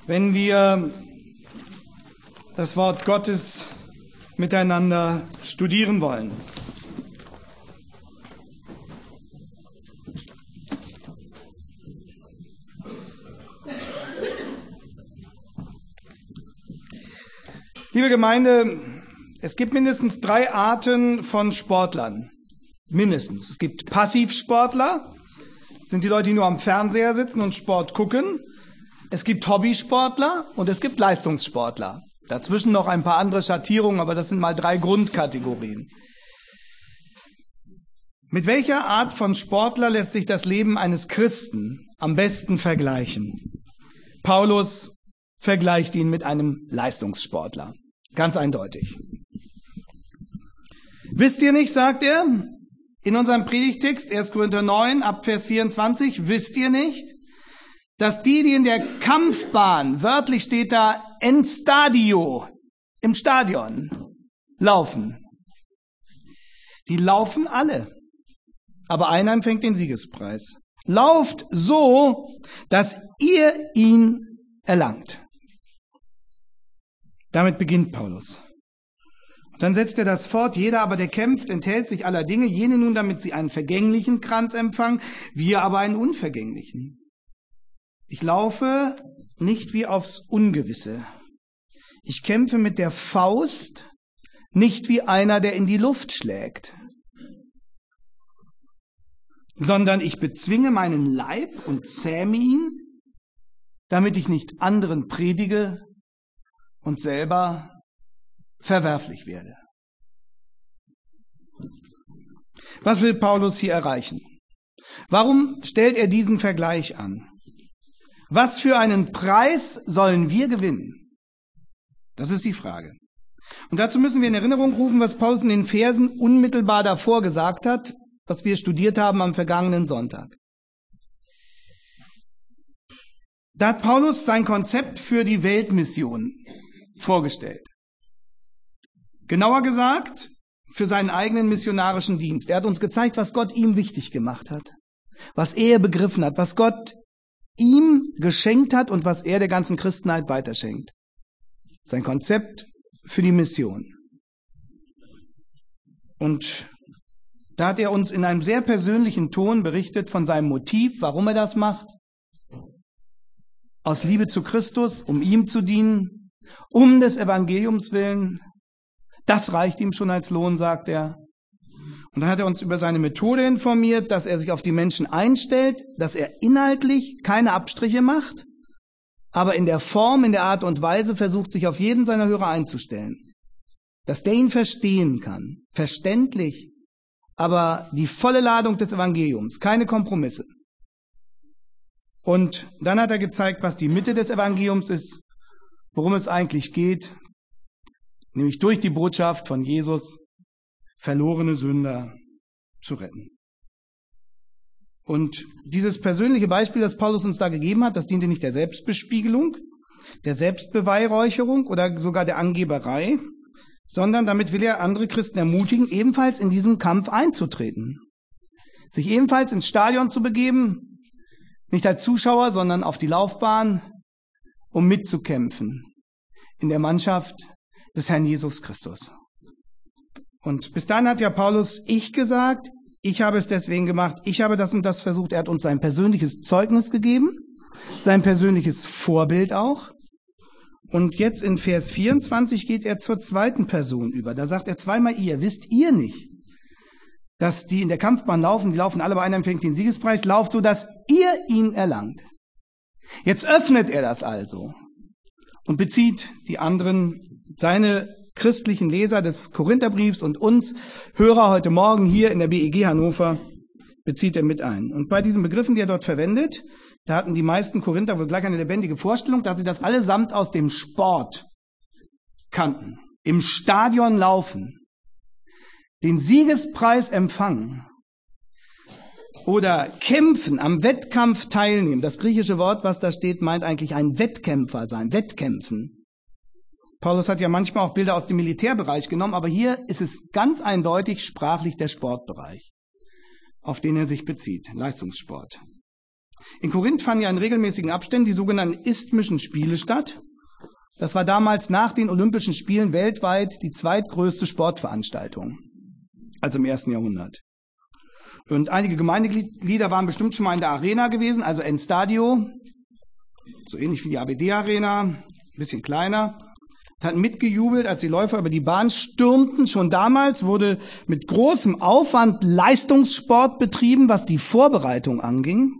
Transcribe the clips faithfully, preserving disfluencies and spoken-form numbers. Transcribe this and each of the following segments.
wenn wir das Wort Gottes miteinander studieren wollen. Liebe Gemeinde, es gibt mindestens drei Arten von Sportlern. Mindestens. Es gibt Passivsportler, das sind die Leute, die nur am Fernseher sitzen und Sport gucken. Es gibt Hobbysportler und es gibt Leistungssportler. Dazwischen noch ein paar andere Schattierungen, aber das sind mal drei Grundkategorien. Mit welcher Art von Sportler lässt sich das Leben eines Christen am besten vergleichen? Paulus vergleicht ihn mit einem Leistungssportler. Ganz eindeutig. Wisst ihr nicht, sagt er in unserem Predigtext, erster Korinther neun, ab Vers vierundzwanzig, wisst ihr nicht, dass die, die in der Kampfbahn, wörtlich steht da en stadio, im Stadion, laufen. Die laufen alle, aber einer empfängt den Siegespreis. Lauft so, dass ihr ihn erlangt. Damit beginnt Paulus. Dann setzt er das fort, jeder aber, der kämpft, enthält sich aller Dinge, jene nun, damit sie einen vergänglichen Kranz empfangen, wir aber einen unvergänglichen. Ich laufe nicht wie aufs Ungewisse. Ich kämpfe mit der Faust, nicht wie einer, der in die Luft schlägt, sondern ich bezwinge meinen Leib und zähme ihn, damit ich nicht anderen predige und selber verwerflich werde. Was will Paulus hier erreichen? Warum stellt er diesen Vergleich an? Was für einen Preis sollen wir gewinnen? Das ist die Frage. Und dazu müssen wir in Erinnerung rufen, was Paulus in den Versen unmittelbar davor gesagt hat, was wir studiert haben am vergangenen Sonntag. Da hat Paulus sein Konzept für die Weltmission vorgestellt. Genauer gesagt, für seinen eigenen missionarischen Dienst. Er hat uns gezeigt, was Gott ihm wichtig gemacht hat, was er begriffen hat, was Gott ihm geschenkt hat und was er der ganzen Christenheit weiterschenkt. Sein Konzept für die Mission. Und da hat er uns in einem sehr persönlichen Ton berichtet von seinem Motiv, warum er das macht. Aus Liebe zu Christus, um ihm zu dienen, um des Evangeliums willen. Das reicht ihm schon als Lohn, sagt er. Und dann hat er uns über seine Methode informiert, dass er sich auf die Menschen einstellt, dass er inhaltlich keine Abstriche macht, aber in der Form, in der Art und Weise versucht, sich auf jeden seiner Hörer einzustellen. Dass der ihn verstehen kann. Verständlich, aber die volle Ladung des Evangeliums, keine Kompromisse. Und dann hat er gezeigt, was die Mitte des Evangeliums ist, worum es eigentlich geht, nämlich durch die Botschaft von Jesus verlorene Sünder zu retten. Und dieses persönliche Beispiel, das Paulus uns da gegeben hat, das diente nicht der Selbstbespiegelung, der Selbstbeweihräucherung oder sogar der Angeberei, sondern damit will er andere Christen ermutigen, ebenfalls in diesen Kampf einzutreten. Sich ebenfalls ins Stadion zu begeben, nicht als Zuschauer, sondern auf die Laufbahn, um mitzukämpfen in der Mannschaft des Herrn Jesus Christus. Und bis dahin hat ja Paulus ich gesagt, ich habe es deswegen gemacht, ich habe das und das versucht. Er hat uns sein persönliches Zeugnis gegeben, sein persönliches Vorbild auch. Und jetzt in Vers vierundzwanzig geht er zur zweiten Person über. Da sagt er zweimal ihr. Wisst ihr nicht, dass die in der Kampfbahn laufen, die laufen alle, bei einer empfängt den Siegespreis, lauft so, dass ihr ihn erlangt. Jetzt öffnet er das also und bezieht die anderen, seine christlichen Leser des Korintherbriefs und uns Hörer heute Morgen hier in der B E G Hannover, bezieht er mit ein. Und bei diesen Begriffen, die er dort verwendet, da hatten die meisten Korinther wohl gleich eine lebendige Vorstellung, dass sie das allesamt aus dem Sport kannten. Im Stadion laufen, den Siegespreis empfangen oder kämpfen, am Wettkampf teilnehmen. Das griechische Wort, was da steht, meint eigentlich ein Wettkämpfer sein, Wettkämpfen. Paulus hat ja manchmal auch Bilder aus dem Militärbereich genommen, aber hier ist es ganz eindeutig sprachlich der Sportbereich, auf den er sich bezieht, Leistungssport. In Korinth fanden ja in regelmäßigen Abständen die sogenannten Isthmischen Spiele statt. Das war damals nach den Olympischen Spielen weltweit die zweitgrößte Sportveranstaltung, also im ersten Jahrhundert. Und einige Gemeindeglieder waren bestimmt schon mal in der Arena gewesen, also en Stadio, so ähnlich wie die A B D-Arena, ein bisschen kleiner. Hatten mitgejubelt, als die Läufer über die Bahn stürmten. Schon damals wurde mit großem Aufwand Leistungssport betrieben, was die Vorbereitung anging.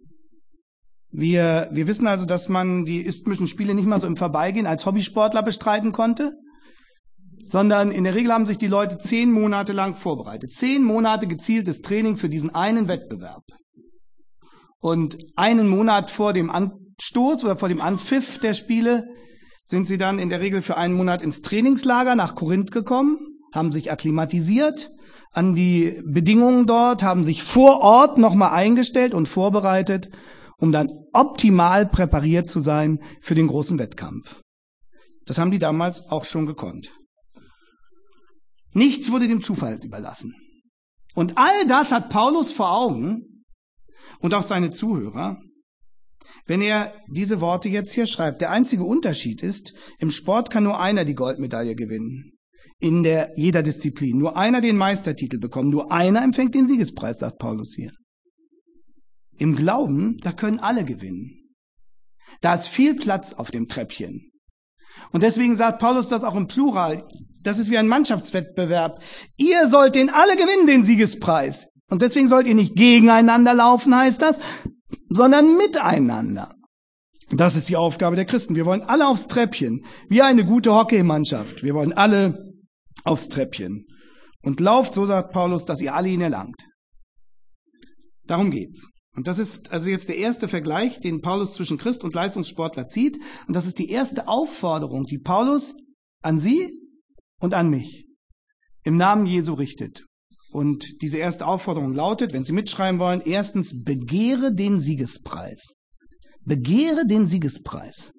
Wir, wir wissen also, dass man die Isthmischen Spiele nicht mal so im Vorbeigehen als Hobbysportler bestreiten konnte, sondern in der Regel haben sich die Leute zehn Monate lang vorbereitet. Zehn Monate gezieltes Training für diesen einen Wettbewerb. Und einen Monat vor dem Anstoß oder vor dem Anpfiff der Spiele sind sie dann in der Regel für einen Monat ins Trainingslager nach Korinth gekommen, haben sich akklimatisiert an die Bedingungen dort, haben sich vor Ort nochmal eingestellt und vorbereitet, um dann optimal präpariert zu sein für den großen Wettkampf. Das haben die damals auch schon gekonnt. Nichts wurde dem Zufall überlassen. Und all das hat Paulus vor Augen und auch seine Zuhörer, wenn er diese Worte jetzt hier schreibt. Der einzige Unterschied ist, im Sport kann nur einer die Goldmedaille gewinnen. In der, jeder Disziplin. Nur einer den Meistertitel bekommen. Nur einer empfängt den Siegespreis, sagt Paulus hier. Im Glauben, da können alle gewinnen. Da ist viel Platz auf dem Treppchen. Und deswegen sagt Paulus das auch im Plural. Das ist wie ein Mannschaftswettbewerb. Ihr sollt den alle gewinnen, den Siegespreis. Und deswegen sollt ihr nicht gegeneinander laufen, heißt das, sondern miteinander. Das ist die Aufgabe der Christen. Wir wollen alle aufs Treppchen, wie eine gute Hockeymannschaft. Wir wollen alle aufs Treppchen. Und lauft, so sagt Paulus, dass ihr alle ihn erlangt. Darum geht's. Und das ist also jetzt der erste Vergleich, den Paulus zwischen Christ und Leistungssportler zieht. Und das ist die erste Aufforderung, die Paulus an Sie und an mich im Namen Jesu richtet. Und diese erste Aufforderung lautet, wenn Sie mitschreiben wollen, erstens, begehre den Siegespreis. Begehre den Siegespreis.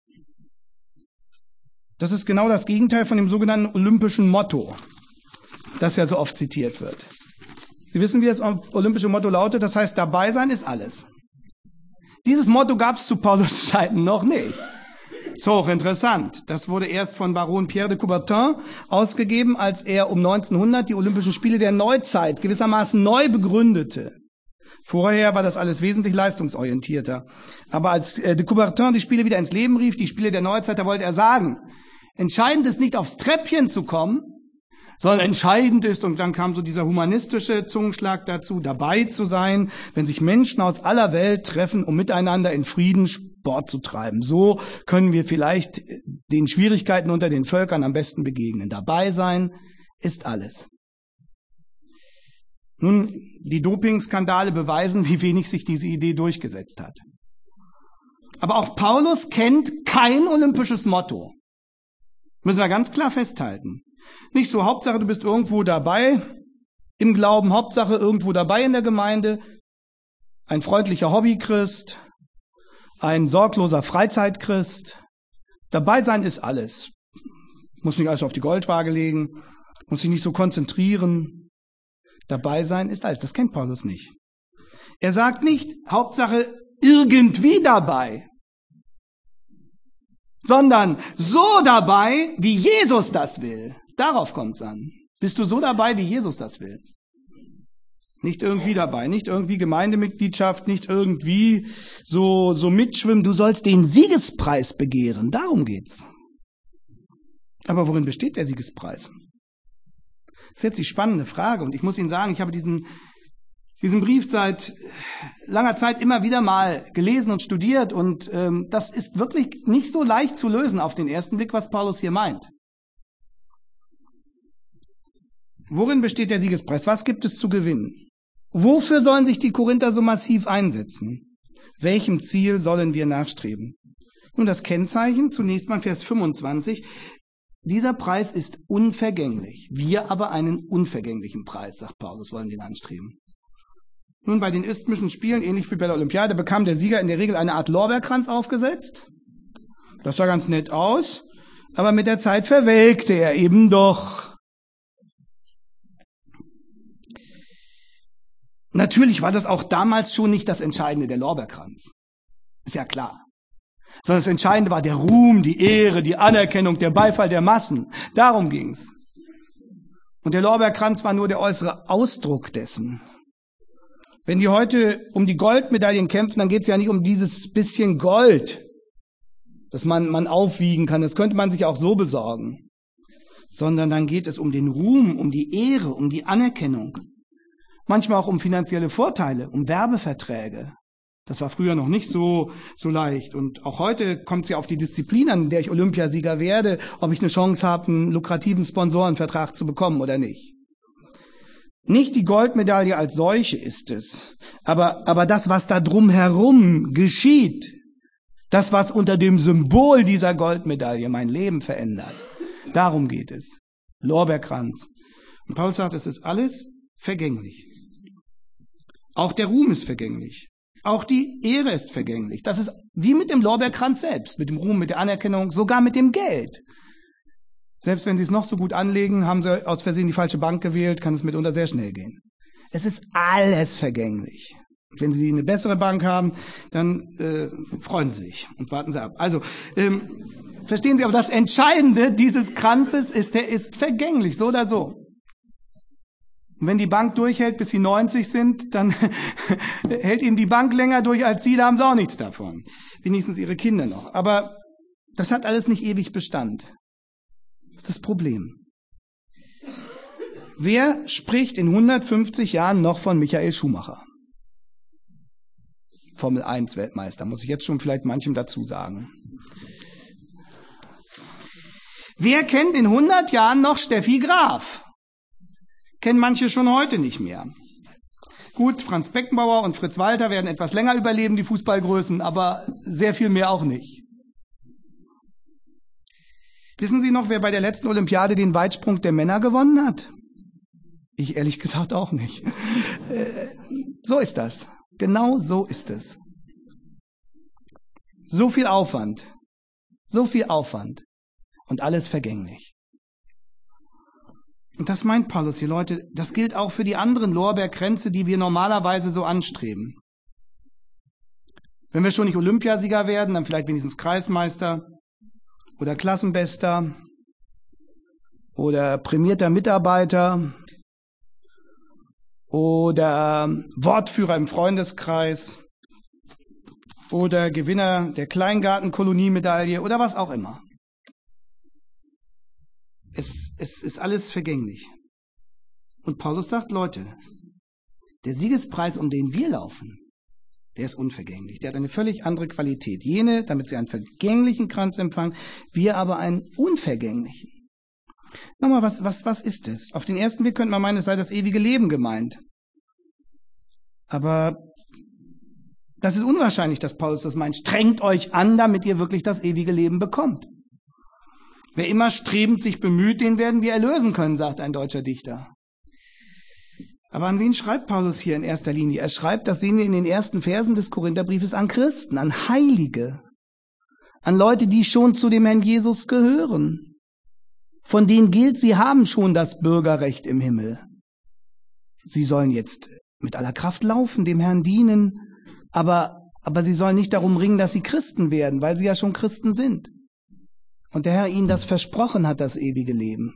Das ist genau das Gegenteil von dem sogenannten olympischen Motto, das ja so oft zitiert wird. Sie wissen, wie das olympische Motto lautet, das heißt, dabei sein ist alles. Dieses Motto gab es zu Paulus Zeiten noch nicht. Ist hochinteressant. Das wurde erst von Baron Pierre de Coubertin ausgegeben, als er um neunzehnhundert die Olympischen Spiele der Neuzeit gewissermaßen neu begründete. Vorher war das alles wesentlich leistungsorientierter. Aber als de Coubertin die Spiele wieder ins Leben rief, die Spiele der Neuzeit, da wollte er sagen, entscheidend ist nicht aufs Treppchen zu kommen, sondern entscheidend ist, und dann kam so dieser humanistische Zungenschlag dazu, dabei zu sein, wenn sich Menschen aus aller Welt treffen, um miteinander in Frieden Sport zu treiben. So können wir vielleicht den Schwierigkeiten unter den Völkern am besten begegnen. Dabei sein ist alles. Nun, die Dopingskandale beweisen, wie wenig sich diese Idee durchgesetzt hat. Aber auch Paulus kennt kein olympisches Motto. Müssen wir ganz klar festhalten. Nicht so, Hauptsache du bist irgendwo dabei im Glauben, Hauptsache irgendwo dabei in der Gemeinde, ein freundlicher Hobbychrist, ein sorgloser Freizeitchrist. Dabei sein ist alles. Muss nicht alles auf die Goldwaage legen, muss sich nicht so konzentrieren. Dabei sein ist alles. Das kennt Paulus nicht. Er sagt nicht, Hauptsache irgendwie dabei, sondern so dabei, wie Jesus das will. Darauf kommt's an. Bist du so dabei, wie Jesus das will? Nicht irgendwie dabei, nicht irgendwie Gemeindemitgliedschaft, nicht irgendwie so, so mitschwimmen. Du sollst den Siegespreis begehren. Darum geht's. Aber worin besteht der Siegespreis? Das ist jetzt die spannende Frage. Und ich muss Ihnen sagen, ich habe diesen, diesen Brief seit langer Zeit immer wieder mal gelesen und studiert. Und ähm, das ist wirklich nicht so leicht zu lösen auf den ersten Blick, was Paulus hier meint. Worin besteht der Siegespreis? Was gibt es zu gewinnen? Wofür sollen sich die Korinther so massiv einsetzen? Welchem Ziel sollen wir nachstreben? Nun, das Kennzeichen, zunächst mal Vers fünfundzwanzig. Dieser Preis ist unvergänglich. Wir aber einen unvergänglichen Preis, sagt Paulus, wollen den anstreben. Nun, bei den Isthmischen Spielen, ähnlich wie bei der Olympiade, bekam der Sieger in der Regel eine Art Lorbeerkranz aufgesetzt. Das sah ganz nett aus, aber mit der Zeit verwelkte er eben doch. Natürlich war das auch damals schon nicht das Entscheidende, der Lorbeerkranz. Ist ja klar. Sondern das Entscheidende war der Ruhm, die Ehre, die Anerkennung, der Beifall der Massen. Darum ging's. Und der Lorbeerkranz war nur der äußere Ausdruck dessen. Wenn die heute um die Goldmedaillen kämpfen, dann geht's ja nicht um dieses bisschen Gold, das man, man aufwiegen kann. Das könnte man sich auch so besorgen. Sondern dann geht es um den Ruhm, um die Ehre, um die Anerkennung. Manchmal auch um finanzielle Vorteile, um Werbeverträge. Das war früher noch nicht so, so leicht. Und auch heute kommt es ja auf die Disziplin an, in der ich Olympiasieger werde, ob ich eine Chance habe, einen lukrativen Sponsorenvertrag zu bekommen oder nicht. Nicht die Goldmedaille als solche ist es, aber, aber das, was da drumherum geschieht, das, was unter dem Symbol dieser Goldmedaille mein Leben verändert, darum geht es. Lorbeerkranz. Und Paulus sagt, es ist alles vergänglich. Auch der Ruhm ist vergänglich. Auch die Ehre ist vergänglich. Das ist wie mit dem Lorbeerkranz selbst, mit dem Ruhm, mit der Anerkennung, sogar mit dem Geld. Selbst wenn Sie es noch so gut anlegen, haben Sie aus Versehen die falsche Bank gewählt, kann es mitunter sehr schnell gehen. Es ist alles vergänglich. Und wenn Sie eine bessere Bank haben, dann äh, freuen Sie sich und warten Sie ab. Also, ähm, verstehen Sie, aber das Entscheidende dieses Kranzes ist, der ist vergänglich, so oder so. Und wenn die Bank durchhält, bis sie neunzig sind, dann hält eben die Bank länger durch als Sie, da haben Sie auch nichts davon. Wenigstens Ihre Kinder noch. Aber das hat alles nicht ewig Bestand. Das ist das Problem. Wer spricht in hundertfünfzig Jahren noch von Michael Schumacher? Formel eins Weltmeister, muss ich jetzt schon vielleicht manchem dazu sagen. Wer kennt in hundert Jahren noch Steffi Graf? Kennen manche schon heute nicht mehr. Gut, Franz Beckenbauer und Fritz Walter werden etwas länger überleben, die Fußballgrößen, aber sehr viel mehr auch nicht. Wissen Sie noch, wer bei der letzten Olympiade den Weitsprung der Männer gewonnen hat? Ich ehrlich gesagt auch nicht. So ist das. Genau so ist es. So viel Aufwand. So viel Aufwand. Und alles vergänglich. Und das meint Paulus hier, Leute, das gilt auch für die anderen Lorbeerkränze, die wir normalerweise so anstreben. Wenn wir schon nicht Olympiasieger werden, dann vielleicht wenigstens Kreismeister oder Klassenbester oder prämierter Mitarbeiter oder Wortführer im Freundeskreis oder Gewinner der Kleingartenkoloniemedaille oder was auch immer. Es, es ist alles vergänglich. Und Paulus sagt, Leute, der Siegespreis, um den wir laufen, der ist unvergänglich. Der hat eine völlig andere Qualität. Jene, damit sie einen vergänglichen Kranz empfangen, wir aber einen unvergänglichen. Nochmal, was, was, was ist es? Auf den ersten Blick könnte man meinen, es sei das ewige Leben gemeint. Aber das ist unwahrscheinlich, dass Paulus das meint. Strengt euch an, damit ihr wirklich das ewige Leben bekommt. Wer immer strebend sich bemüht, den werden wir erlösen können, sagt ein deutscher Dichter. Aber an wen schreibt Paulus hier in erster Linie? Er schreibt, das sehen wir in den ersten Versen des Korintherbriefes, an Christen, an Heilige, an Leute, die schon zu dem Herrn Jesus gehören. Von denen gilt, sie haben schon das Bürgerrecht im Himmel. Sie sollen jetzt mit aller Kraft laufen, dem Herrn dienen, aber, aber sie sollen nicht darum ringen, dass sie Christen werden, weil sie ja schon Christen sind. Und der Herr ihnen das versprochen hat, das ewige Leben.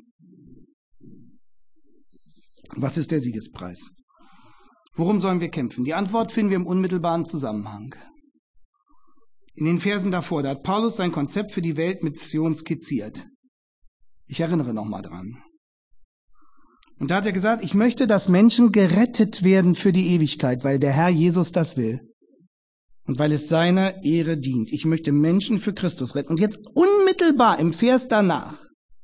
Was ist der Siegespreis? Worum sollen wir kämpfen? Die Antwort finden wir im unmittelbaren Zusammenhang. In den Versen davor, da hat Paulus sein Konzept für die Weltmission skizziert. Ich erinnere nochmal dran. Und da hat er gesagt, ich möchte, dass Menschen gerettet werden für die Ewigkeit, weil der Herr Jesus das will. Und weil es seiner Ehre dient. Ich möchte Menschen für Christus retten. Und jetzt unmittelbar im Vers danach.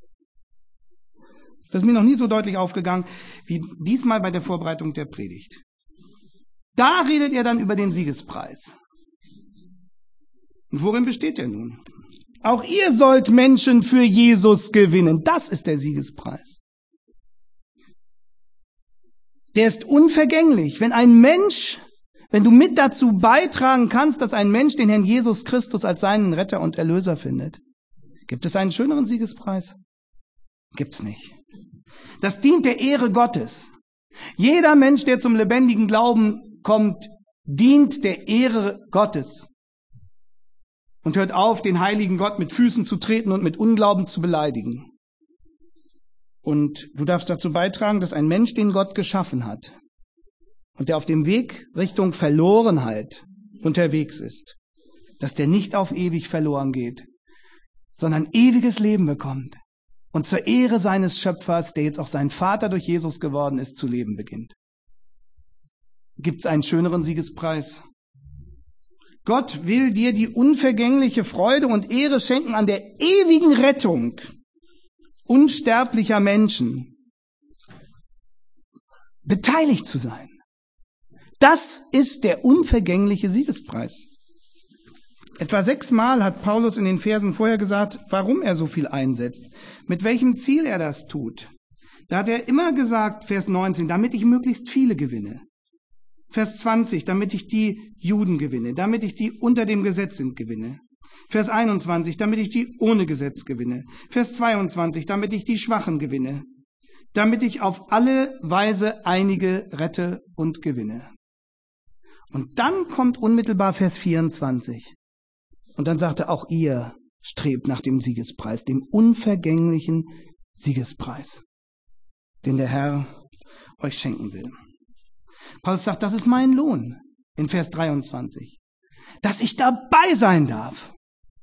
Das ist mir noch nie so deutlich aufgegangen, wie diesmal bei der Vorbereitung der Predigt. Da redet er dann über den Siegespreis. Und worin besteht er nun? Auch ihr sollt Menschen für Jesus gewinnen. Das ist der Siegespreis. Der ist unvergänglich. Wenn ein Mensch... Wenn du mit dazu beitragen kannst, dass ein Mensch den Herrn Jesus Christus als seinen Retter und Erlöser findet, gibt es einen schöneren Siegespreis? Gibt's nicht. Das dient der Ehre Gottes. Jeder Mensch, der zum lebendigen Glauben kommt, dient der Ehre Gottes und hört auf, den heiligen Gott mit Füßen zu treten und mit Unglauben zu beleidigen. Und du darfst dazu beitragen, dass ein Mensch, den Gott geschaffen hat und der auf dem Weg Richtung Verlorenheit unterwegs ist, dass der nicht auf ewig verloren geht, sondern ewiges Leben bekommt und zur Ehre seines Schöpfers, der jetzt auch sein Vater durch Jesus geworden ist, zu leben beginnt. Gibt es einen schöneren Siegespreis? Gott will dir die unvergängliche Freude und Ehre schenken an der ewigen Rettung unsterblicher Menschen, beteiligt zu sein. Das ist der unvergängliche Siegespreis. Etwa sechsmal hat Paulus in den Versen vorher gesagt, warum er so viel einsetzt, mit welchem Ziel er das tut. Da hat er immer gesagt, Vers neunzehn, damit ich möglichst viele gewinne. Vers zwanzig, damit ich die Juden gewinne, damit ich die unter dem Gesetz sind gewinne. Vers einundzwanzig, damit ich die ohne Gesetz gewinne. Vers zweiundzwanzig, damit ich die Schwachen gewinne. Damit ich auf alle Weise einige rette und gewinne. Und dann kommt unmittelbar Vers vierundzwanzig. Und dann sagt er, auch ihr strebt nach dem Siegespreis, dem unvergänglichen Siegespreis, den der Herr euch schenken will. Paulus sagt, das ist mein Lohn in Vers dreiundzwanzig, dass ich dabei sein darf,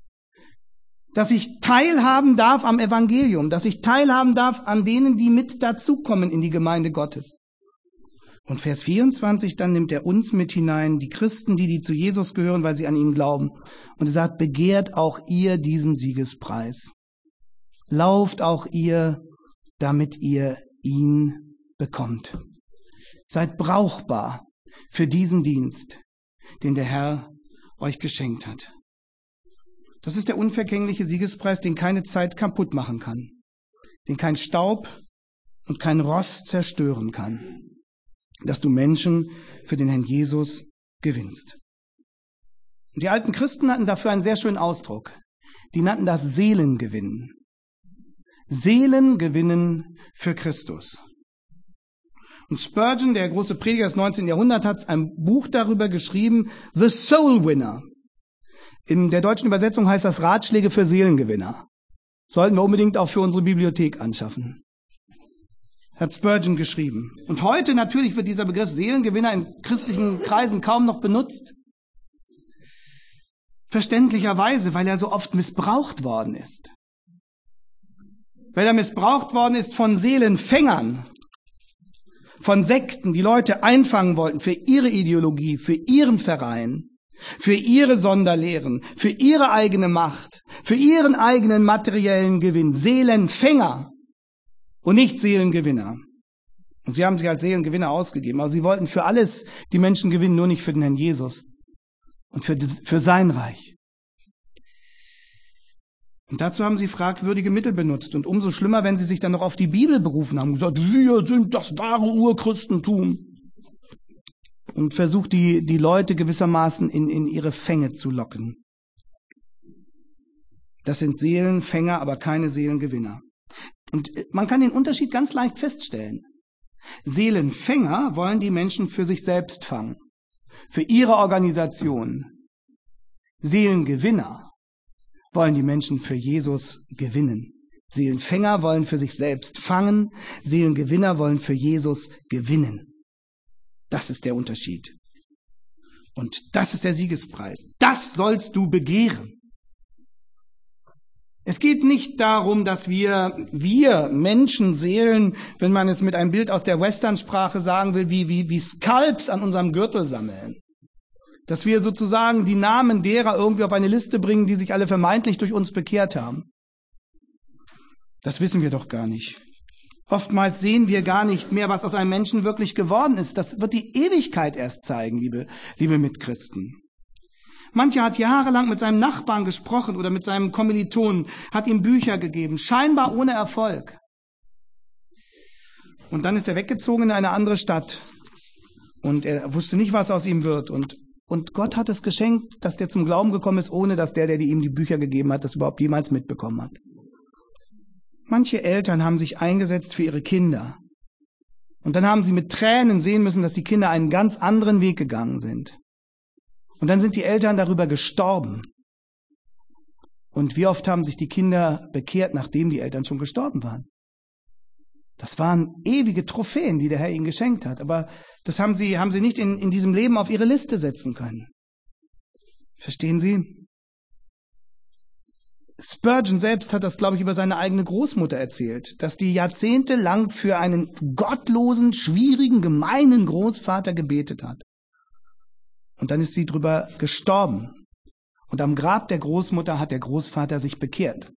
dass ich teilhaben darf am Evangelium, dass ich teilhaben darf an denen, die mit dazukommen in die Gemeinde Gottes. Und Vers vierundzwanzig, dann nimmt er uns mit hinein, die Christen, die, die zu Jesus gehören, weil sie an ihn glauben. Und er sagt, begehrt auch ihr diesen Siegespreis. Lauft auch ihr, damit ihr ihn bekommt. Seid brauchbar für diesen Dienst, den der Herr euch geschenkt hat. Das ist der unvergängliche Siegespreis, den keine Zeit kaputt machen kann, den kein Staub und kein Rost zerstören kann, dass du Menschen für den Herrn Jesus gewinnst. Und die alten Christen hatten dafür einen sehr schönen Ausdruck. Die nannten das Seelengewinnen. Seelengewinnen für Christus. Und Spurgeon, der große Prediger des neunzehnten Jahrhunderts, hat ein Buch darüber geschrieben, The Soul Winner. In der deutschen Übersetzung heißt das Ratschläge für Seelengewinner. Sollten wir unbedingt auch für unsere Bibliothek anschaffen. Hat Spurgeon geschrieben. Und heute natürlich wird dieser Begriff Seelengewinner in christlichen Kreisen kaum noch benutzt. Verständlicherweise, weil er so oft missbraucht worden ist. Weil er missbraucht worden ist von Seelenfängern, von Sekten, die Leute einfangen wollten für ihre Ideologie, für ihren Verein, für ihre Sonderlehren, für ihre eigene Macht, für ihren eigenen materiellen Gewinn. Seelenfänger. Und nicht Seelengewinner. Und sie haben sich als Seelengewinner ausgegeben. Aber sie wollten für alles die Menschen gewinnen, nur nicht für den Herrn Jesus. Und für, für sein Reich. Und dazu haben sie fragwürdige Mittel benutzt. Und umso schlimmer, wenn sie sich dann noch auf die Bibel berufen haben. Gesagt, wir sind das wahre Urchristentum. Und versucht, die, die Leute gewissermaßen in, in ihre Fänge zu locken. Das sind Seelenfänger, aber keine Seelengewinner. Und man kann den Unterschied ganz leicht feststellen. Seelenfänger wollen die Menschen für sich selbst fangen, für ihre Organisation. Seelengewinner wollen die Menschen für Jesus gewinnen. Seelenfänger wollen für sich selbst fangen, Seelengewinner wollen für Jesus gewinnen. Das ist der Unterschied. Und das ist der Siegespreis. Das sollst du begehren. Es geht nicht darum, dass wir, wir Menschenseelen, wenn man es mit einem Bild aus der Westernsprache sagen will, wie, wie, wie Skalps an unserem Gürtel sammeln. Dass wir sozusagen die Namen derer irgendwie auf eine Liste bringen, die sich alle vermeintlich durch uns bekehrt haben. Das wissen wir doch gar nicht. Oftmals sehen wir gar nicht mehr, was aus einem Menschen wirklich geworden ist. Das wird die Ewigkeit erst zeigen, liebe, liebe Mitchristen. Mancher hat jahrelang mit seinem Nachbarn gesprochen oder mit seinem Kommilitonen, hat ihm Bücher gegeben, scheinbar ohne Erfolg. Und dann ist er weggezogen in eine andere Stadt. Und er wusste nicht, was aus ihm wird. Und, und Gott hat es geschenkt, dass der zum Glauben gekommen ist, ohne dass der, der ihm die Bücher gegeben hat, das überhaupt jemals mitbekommen hat. Manche Eltern haben sich eingesetzt für ihre Kinder. Und dann haben sie mit Tränen sehen müssen, dass die Kinder einen ganz anderen Weg gegangen sind. Und dann sind die Eltern darüber gestorben. Und wie oft haben sich die Kinder bekehrt, nachdem die Eltern schon gestorben waren? Das waren ewige Trophäen, die der Herr ihnen geschenkt hat. Aber das haben sie, haben sie nicht in, in diesem Leben auf ihre Liste setzen können. Verstehen Sie? Spurgeon selbst hat das, glaube ich, über seine eigene Großmutter erzählt, dass die jahrzehntelang für einen gottlosen, schwierigen, gemeinen Großvater gebetet hat. Und dann ist sie drüber gestorben. Und am Grab der Großmutter hat der Großvater sich bekehrt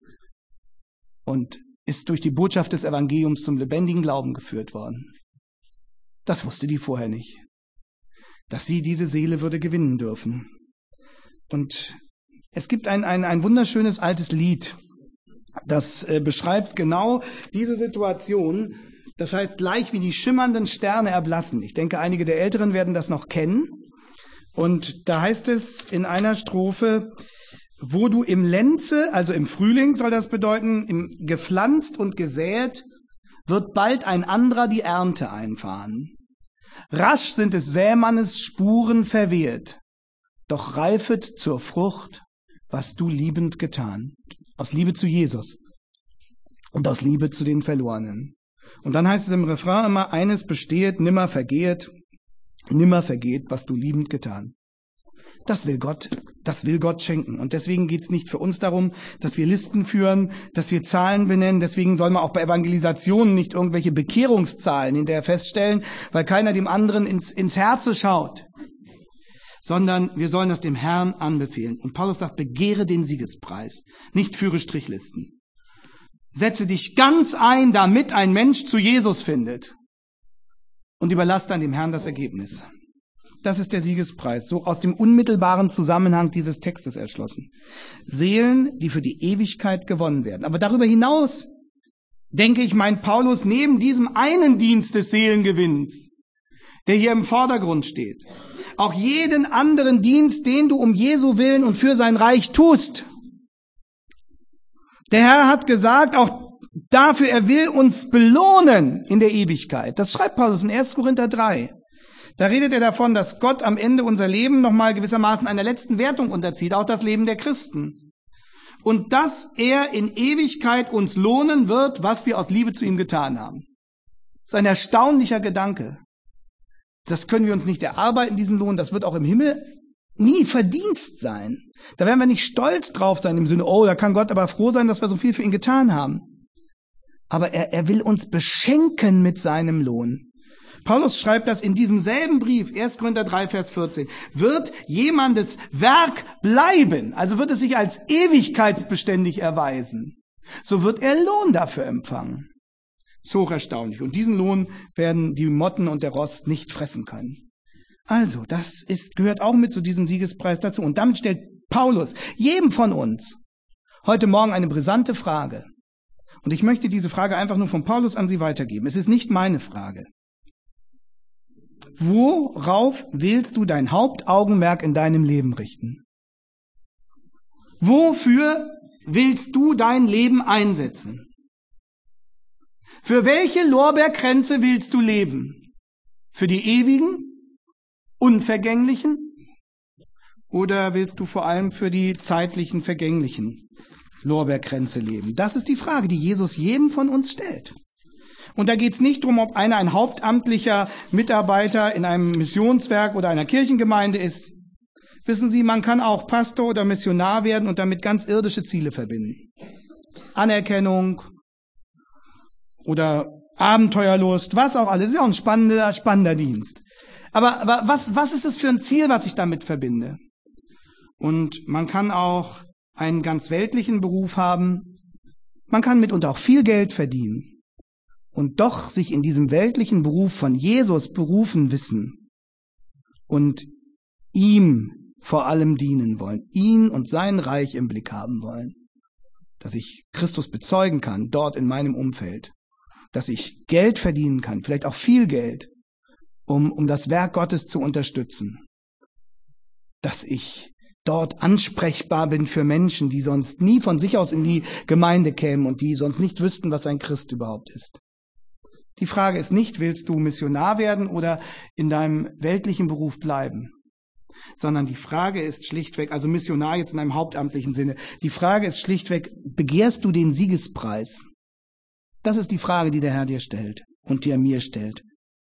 und ist durch die Botschaft des Evangeliums zum lebendigen Glauben geführt worden. Das wusste die vorher nicht, dass sie diese Seele würde gewinnen dürfen. Und es gibt ein, ein, ein wunderschönes altes Lied, das äh, beschreibt genau diese Situation. Das heißt, gleich wie die schimmernden Sterne erblassen. Ich denke, einige der Älteren werden das noch kennen. Und da heißt es in einer Strophe, wo du im Lenze, also im Frühling soll das bedeuten, im gepflanzt und gesät, wird bald ein anderer die Ernte einfahren. Rasch sind des Sämannes Spuren verwehet, doch reifet zur Frucht, was du liebend getan. Aus Liebe zu Jesus und aus Liebe zu den Verlorenen. Und dann heißt es im Refrain immer, eines bestehet, nimmer vergehet, nimmer vergeht, was du liebend getan. Das will Gott, das will Gott schenken. Und deswegen geht es nicht für uns darum, dass wir Listen führen, dass wir Zahlen benennen. Deswegen soll man auch bei Evangelisationen nicht irgendwelche Bekehrungszahlen hinterher feststellen, weil keiner dem anderen ins, ins Herze schaut. Sondern wir sollen das dem Herrn anbefehlen. Und Paulus sagt, begehre den Siegespreis, nicht führe Strichlisten. Setze dich ganz ein, damit ein Mensch zu Jesus findet. Und überlass dann dem Herrn das Ergebnis. Das ist der Siegespreis, so aus dem unmittelbaren Zusammenhang dieses Textes erschlossen. Seelen, die für die Ewigkeit gewonnen werden. Aber darüber hinaus, denke ich, meint Paulus neben diesem einen Dienst des Seelengewinns, der hier im Vordergrund steht, auch jeden anderen Dienst, den du um Jesu willen und für sein Reich tust. Der Herr hat gesagt, auch dafür, er will uns belohnen in der Ewigkeit. Das schreibt Paulus in erster Korinther drei. Da redet er davon, dass Gott am Ende unser Leben nochmal gewissermaßen einer letzten Wertung unterzieht, auch das Leben der Christen. Und dass er in Ewigkeit uns lohnen wird, was wir aus Liebe zu ihm getan haben. Das ist ein erstaunlicher Gedanke. Das können wir uns nicht erarbeiten, diesen Lohn. Das wird auch im Himmel nie Verdienst sein. Da werden wir nicht stolz drauf sein im Sinne, oh, da kann Gott aber froh sein, dass wir so viel für ihn getan haben. Aber er, er will uns beschenken mit seinem Lohn. Paulus schreibt das in diesem selben Brief, erster Korinther drei, Vers vierzehn. Wird jemandes Werk bleiben, also wird es sich als ewigkeitsbeständig erweisen, so wird er Lohn dafür empfangen. So erstaunlich. Und diesen Lohn werden die Motten und der Rost nicht fressen können. Also, das ist, gehört auch mit zu diesem Siegespreis dazu. Und damit stellt Paulus jedem von uns heute Morgen eine brisante Frage. Und ich möchte diese Frage einfach nur von Paulus an Sie weitergeben. Es ist nicht meine Frage. Worauf willst du dein Hauptaugenmerk in deinem Leben richten? Wofür willst du dein Leben einsetzen? Für welche Lorbeerkränze willst du leben? Für die ewigen, unvergänglichen? Oder willst du vor allem für die zeitlichen, vergänglichen Lorbeerkränze leben? Das ist die Frage, die Jesus jedem von uns stellt. Und da geht es nicht darum, ob einer ein hauptamtlicher Mitarbeiter in einem Missionswerk oder einer Kirchengemeinde ist. Wissen Sie, man kann auch Pastor oder Missionar werden und damit ganz irdische Ziele verbinden. Anerkennung oder Abenteuerlust, was auch alles. Ist ja auch ein spannender, spannender Dienst. Aber, aber was, was ist es für ein Ziel, was ich damit verbinde? Und man kann auch einen ganz weltlichen Beruf haben. Man kann mitunter auch viel Geld verdienen. Und doch sich in diesem weltlichen Beruf von Jesus berufen wissen und ihm vor allem dienen wollen, ihn und sein Reich im Blick haben wollen, dass ich Christus bezeugen kann, dort in meinem Umfeld, dass ich Geld verdienen kann, vielleicht auch viel Geld, um, um das Werk Gottes zu unterstützen, dass ich dort ansprechbar bin für Menschen, die sonst nie von sich aus in die Gemeinde kämen und die sonst nicht wüssten, was ein Christ überhaupt ist. Die Frage ist nicht, willst du Missionar werden oder in deinem weltlichen Beruf bleiben? Sondern die Frage ist schlichtweg, also Missionar jetzt in einem hauptamtlichen Sinne, die Frage ist schlichtweg, begehrst du den Siegespreis? Das ist die Frage, die der Herr dir stellt und die er mir stellt.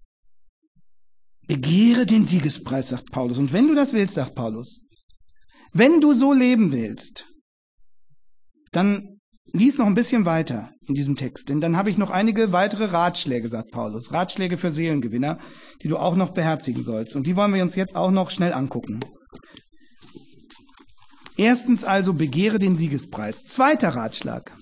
Begehre den Siegespreis, sagt Paulus. Und wenn du das willst, sagt Paulus, wenn du so leben willst, dann lies noch ein bisschen weiter in diesem Text, denn dann habe ich noch einige weitere Ratschläge, sagt Paulus, Ratschläge für Seelengewinner, die du auch noch beherzigen sollst. Und die wollen wir uns jetzt auch noch schnell angucken. Erstens also, begehre den Siegespreis. Zweiter Ratschlag.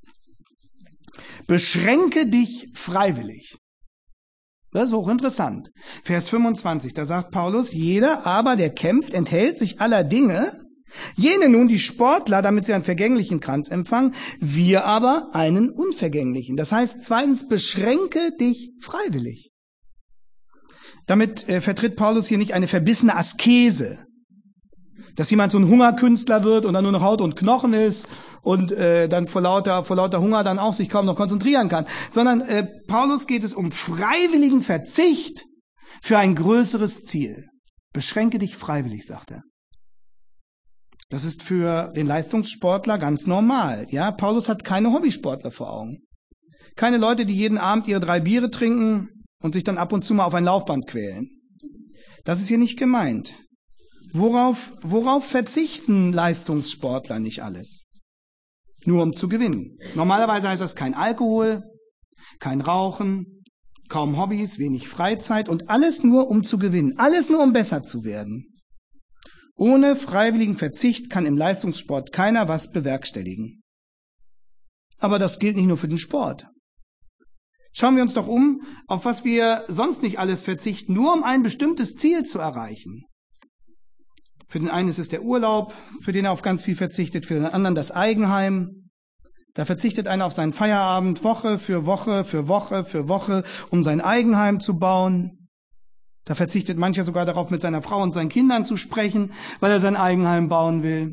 Beschränke dich freiwillig. Das ist hochinteressant. Vers fünfundzwanzig, da sagt Paulus, jeder aber, der kämpft, enthält sich aller Dinge, jene nun die Sportler, damit sie einen vergänglichen Kranz empfangen, wir aber einen unvergänglichen. Das heißt, zweitens, beschränke dich freiwillig. Damit äh, vertritt Paulus hier nicht eine verbissene Askese, dass jemand so ein Hungerkünstler wird und dann nur noch Haut und Knochen ist und äh, dann vor lauter, vor lauter Hunger dann auch sich kaum noch konzentrieren kann, sondern äh, Paulus geht es um freiwilligen Verzicht für ein größeres Ziel. Beschränke dich freiwillig, sagt er. Das ist für den Leistungssportler ganz normal. Ja, Paulus hat keine Hobbysportler vor Augen. Keine Leute, die jeden Abend ihre drei Biere trinken und sich dann ab und zu mal auf ein Laufband quälen. Das ist hier nicht gemeint. Worauf, worauf verzichten Leistungssportler nicht alles? Nur um zu gewinnen. Normalerweise heißt das kein Alkohol, kein Rauchen, kaum Hobbys, wenig Freizeit und alles nur um zu gewinnen. Alles nur um besser zu werden. Ohne freiwilligen Verzicht kann im Leistungssport keiner was bewerkstelligen. Aber das gilt nicht nur für den Sport. Schauen wir uns doch um, auf was wir sonst nicht alles verzichten, nur um ein bestimmtes Ziel zu erreichen. Für den einen ist es der Urlaub, für den er auf ganz viel verzichtet, für den anderen das Eigenheim. Da verzichtet einer auf seinen Feierabend Woche für Woche für Woche für Woche, um sein Eigenheim zu bauen. Da verzichtet mancher sogar darauf, mit seiner Frau und seinen Kindern zu sprechen, weil er sein Eigenheim bauen will.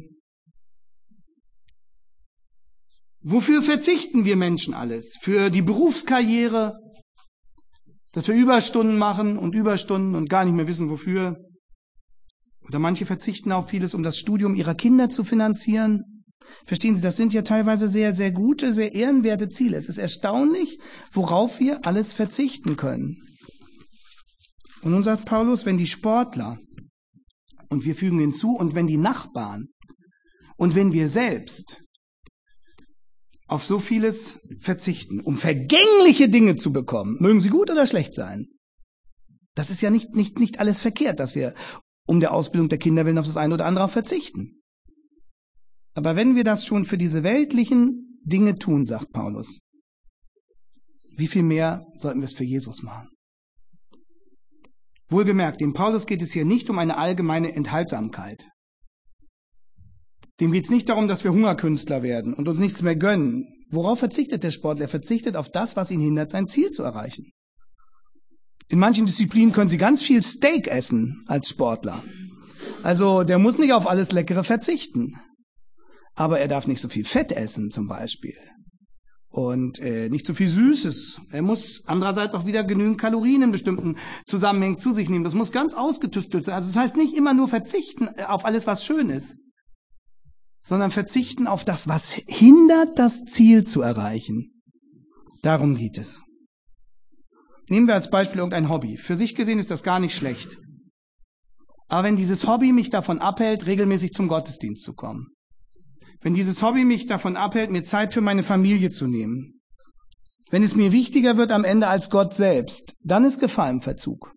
Wofür verzichten wir Menschen alles? Für die Berufskarriere, dass wir Überstunden machen und Überstunden und gar nicht mehr wissen, wofür. Oder manche verzichten auf vieles, um das Studium ihrer Kinder zu finanzieren. Verstehen Sie, das sind ja teilweise sehr, sehr gute, sehr ehrenwerte Ziele. Es ist erstaunlich, worauf wir alles verzichten können. Und nun sagt Paulus, wenn die Sportler, und wir fügen hinzu, und wenn die Nachbarn, und wenn wir selbst auf so vieles verzichten, um vergängliche Dinge zu bekommen, mögen sie gut oder schlecht sein. Das ist ja nicht, nicht, nicht alles verkehrt, dass wir um der Ausbildung der Kinder willen auf das eine oder andere auch verzichten. Aber wenn wir das schon für diese weltlichen Dinge tun, sagt Paulus, wie viel mehr sollten wir es für Jesus machen? Wohlgemerkt, dem Paulus geht es hier nicht um eine allgemeine Enthaltsamkeit. Dem geht es nicht darum, dass wir Hungerkünstler werden und uns nichts mehr gönnen. Worauf verzichtet der Sportler? Er verzichtet auf das, was ihn hindert, sein Ziel zu erreichen. In manchen Disziplinen können Sie ganz viel Steak essen als Sportler. Also der muss nicht auf alles Leckere verzichten. Aber er darf nicht so viel Fett essen zum Beispiel. Und äh, nicht so viel Süßes. Er muss andererseits auch wieder genügend Kalorien in bestimmten Zusammenhängen zu sich nehmen. Das muss ganz ausgetüftelt sein. Also das heißt nicht immer nur verzichten auf alles, was schön ist, sondern verzichten auf das, was hindert, das Ziel zu erreichen. Darum geht es. Nehmen wir als Beispiel irgendein Hobby. Für sich gesehen ist das gar nicht schlecht. Aber wenn dieses Hobby mich davon abhält, regelmäßig zum Gottesdienst zu kommen, wenn dieses Hobby mich davon abhält, mir Zeit für meine Familie zu nehmen, wenn es mir wichtiger wird am Ende als Gott selbst, dann ist Gefahr im Verzug.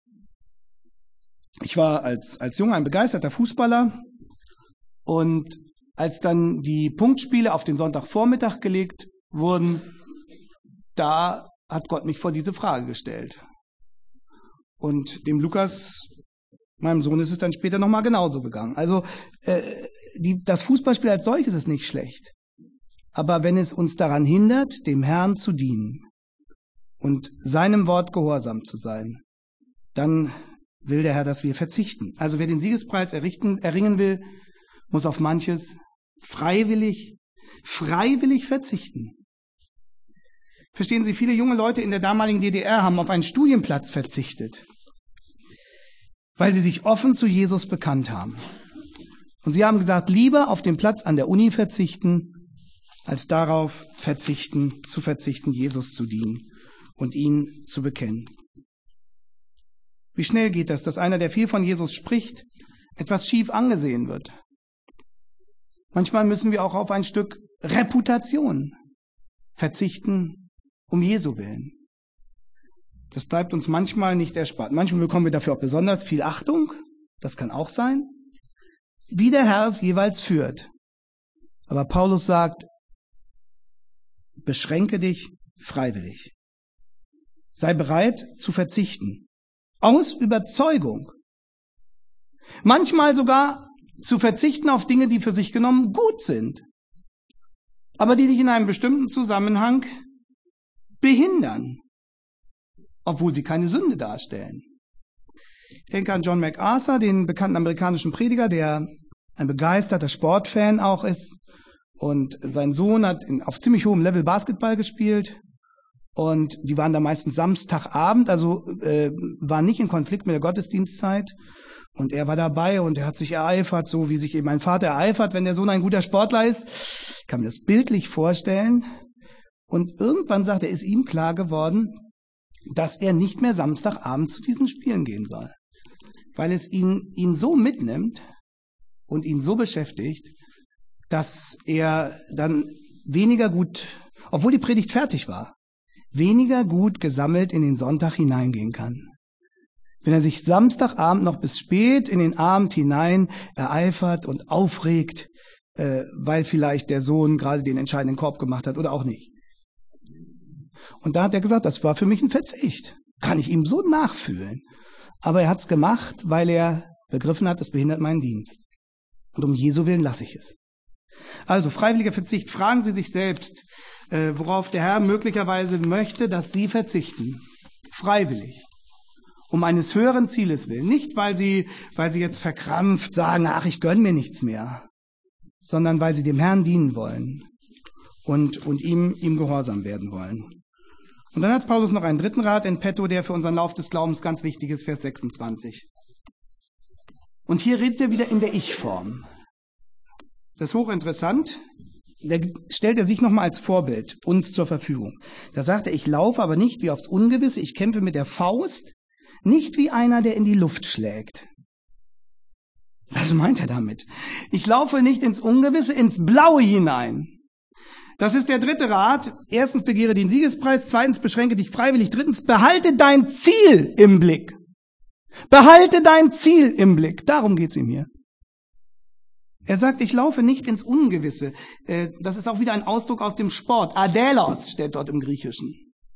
Ich war als, als Junge ein begeisterter Fußballer und als dann die Punktspiele auf den Sonntagvormittag gelegt wurden, da hat Gott mich vor diese Frage gestellt. Und dem Lukas, meinem Sohn, ist es dann später nochmal genauso gegangen. Also äh, die, das Fußballspiel als solches ist nicht schlecht. Aber wenn es uns daran hindert, dem Herrn zu dienen und seinem Wort gehorsam zu sein, dann will der Herr, dass wir verzichten. Also wer den Siegespreis errichten, erringen will, muss auf manches freiwillig, freiwillig verzichten. Verstehen Sie, viele junge Leute in der damaligen D D R haben auf einen Studienplatz verzichtet, weil sie sich offen zu Jesus bekannt haben. Und sie haben gesagt, lieber auf den Platz an der Uni verzichten, als darauf verzichten, zu verzichten, Jesus zu dienen und ihn zu bekennen. Wie schnell geht das, dass einer, der viel von Jesus spricht, etwas schief angesehen wird? Manchmal müssen wir auch auf ein Stück Reputation verzichten, um Jesu willen. Das bleibt uns manchmal nicht erspart. Manchmal bekommen wir dafür auch besonders viel Achtung. Das kann auch sein. Wie der Herr es jeweils führt. Aber Paulus sagt, beschränke dich freiwillig. Sei bereit zu verzichten. Aus Überzeugung. Manchmal sogar zu verzichten auf Dinge, die für sich genommen gut sind, aber die dich in einem bestimmten Zusammenhang behindern, obwohl sie keine Sünde darstellen. Ich denke an John MacArthur, den bekannten amerikanischen Prediger, der ein begeisterter Sportfan auch ist. Und sein Sohn hat in, auf ziemlich hohem Level Basketball gespielt. Und die waren da meistens Samstagabend, also äh, waren nicht in Konflikt mit der Gottesdienstzeit. Und er war dabei und er hat sich ereifert, so wie sich eben ein Vater ereifert, wenn der Sohn ein guter Sportler ist. Ich kann mir das bildlich vorstellen. Und irgendwann sagt er, ist ihm klar geworden, dass er nicht mehr Samstagabend zu diesen Spielen gehen soll. Weil es ihn, ihn so mitnimmt und ihn so beschäftigt, dass er dann weniger gut, obwohl die Predigt fertig war, weniger gut gesammelt in den Sonntag hineingehen kann. Wenn er sich Samstagabend noch bis spät in den Abend hinein ereifert und aufregt, äh, weil vielleicht der Sohn gerade den entscheidenden Korb gemacht hat oder auch nicht. Und da hat er gesagt, das war für mich ein Verzicht. Kann ich ihm so nachfühlen. Aber er hat es gemacht, weil er begriffen hat, es behindert meinen Dienst. Und um Jesu willen lasse ich es. Also freiwilliger Verzicht. Fragen Sie sich selbst, äh, worauf der Herr möglicherweise möchte, dass Sie verzichten. Freiwillig. Um eines höheren Zieles willen. Nicht, weil Sie, weil Sie jetzt verkrampft sagen, ach, ich gönne mir nichts mehr. Sondern weil Sie dem Herrn dienen wollen. Und, und ihm, ihm gehorsam werden wollen. Und dann hat Paulus noch einen dritten Rat in petto, der für unseren Lauf des Glaubens ganz wichtig ist, Vers sechsundzwanzig. Und hier redet er wieder in der Ich-Form. Das ist hochinteressant. Da stellt er sich nochmal als Vorbild uns zur Verfügung. Da sagt er, ich laufe aber nicht wie aufs Ungewisse, ich kämpfe mit der Faust, nicht wie einer, der in die Luft schlägt. Was meint er damit? Ich laufe nicht ins Ungewisse, ins Blaue hinein. Das ist der dritte Rat. Erstens, begehre den Siegespreis. Zweitens, beschränke dich freiwillig. Drittens, behalte dein Ziel im Blick. Behalte dein Ziel im Blick. Darum geht's ihm hier. Er sagt, ich laufe nicht ins Ungewisse. Das ist auch wieder ein Ausdruck aus dem Sport. Adelos steht dort im Griechischen.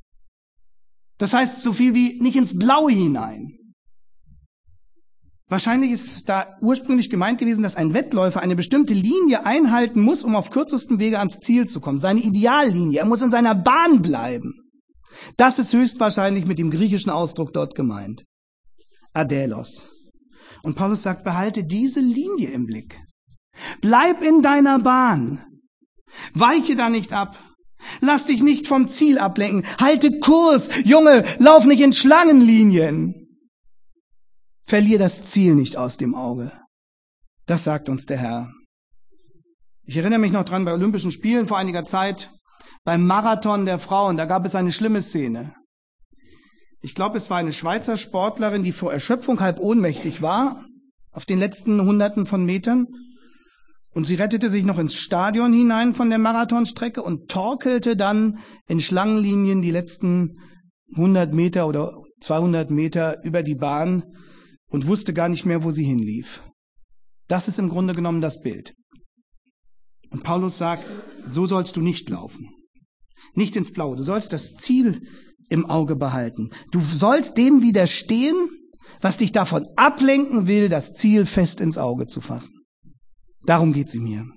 Das heißt so viel wie nicht ins Blaue hinein. Wahrscheinlich ist da ursprünglich gemeint gewesen, dass ein Wettläufer eine bestimmte Linie einhalten muss, um auf kürzestem Wege ans Ziel zu kommen. Seine Ideallinie. Er muss in seiner Bahn bleiben. Das ist höchstwahrscheinlich mit dem griechischen Ausdruck dort gemeint. Adelos. Und Paulus sagt, behalte diese Linie im Blick. Bleib in deiner Bahn. Weiche da nicht ab. Lass dich nicht vom Ziel ablenken. Halte Kurs. Junge, lauf nicht in Schlangenlinien. Verlier das Ziel nicht aus dem Auge. Das sagt uns der Herr. Ich erinnere mich noch dran, bei Olympischen Spielen vor einiger Zeit, beim Marathon der Frauen, da gab es eine schlimme Szene. Ich glaube, es war eine Schweizer Sportlerin, die vor Erschöpfung halb ohnmächtig war, auf den letzten Hunderten von Metern. Und sie rettete sich noch ins Stadion hinein von der Marathonstrecke und torkelte dann in Schlangenlinien die letzten hundert Meter oder zweihundert Meter über die Bahn und wusste gar nicht mehr, wo sie hinlief. Das ist im Grunde genommen das Bild. Und Paulus sagt, so sollst du nicht laufen. Nicht ins Blaue. Du sollst das Ziel im Auge behalten. Du sollst dem widerstehen, was dich davon ablenken will, das Ziel fest ins Auge zu fassen. Darum geht's ihm hier.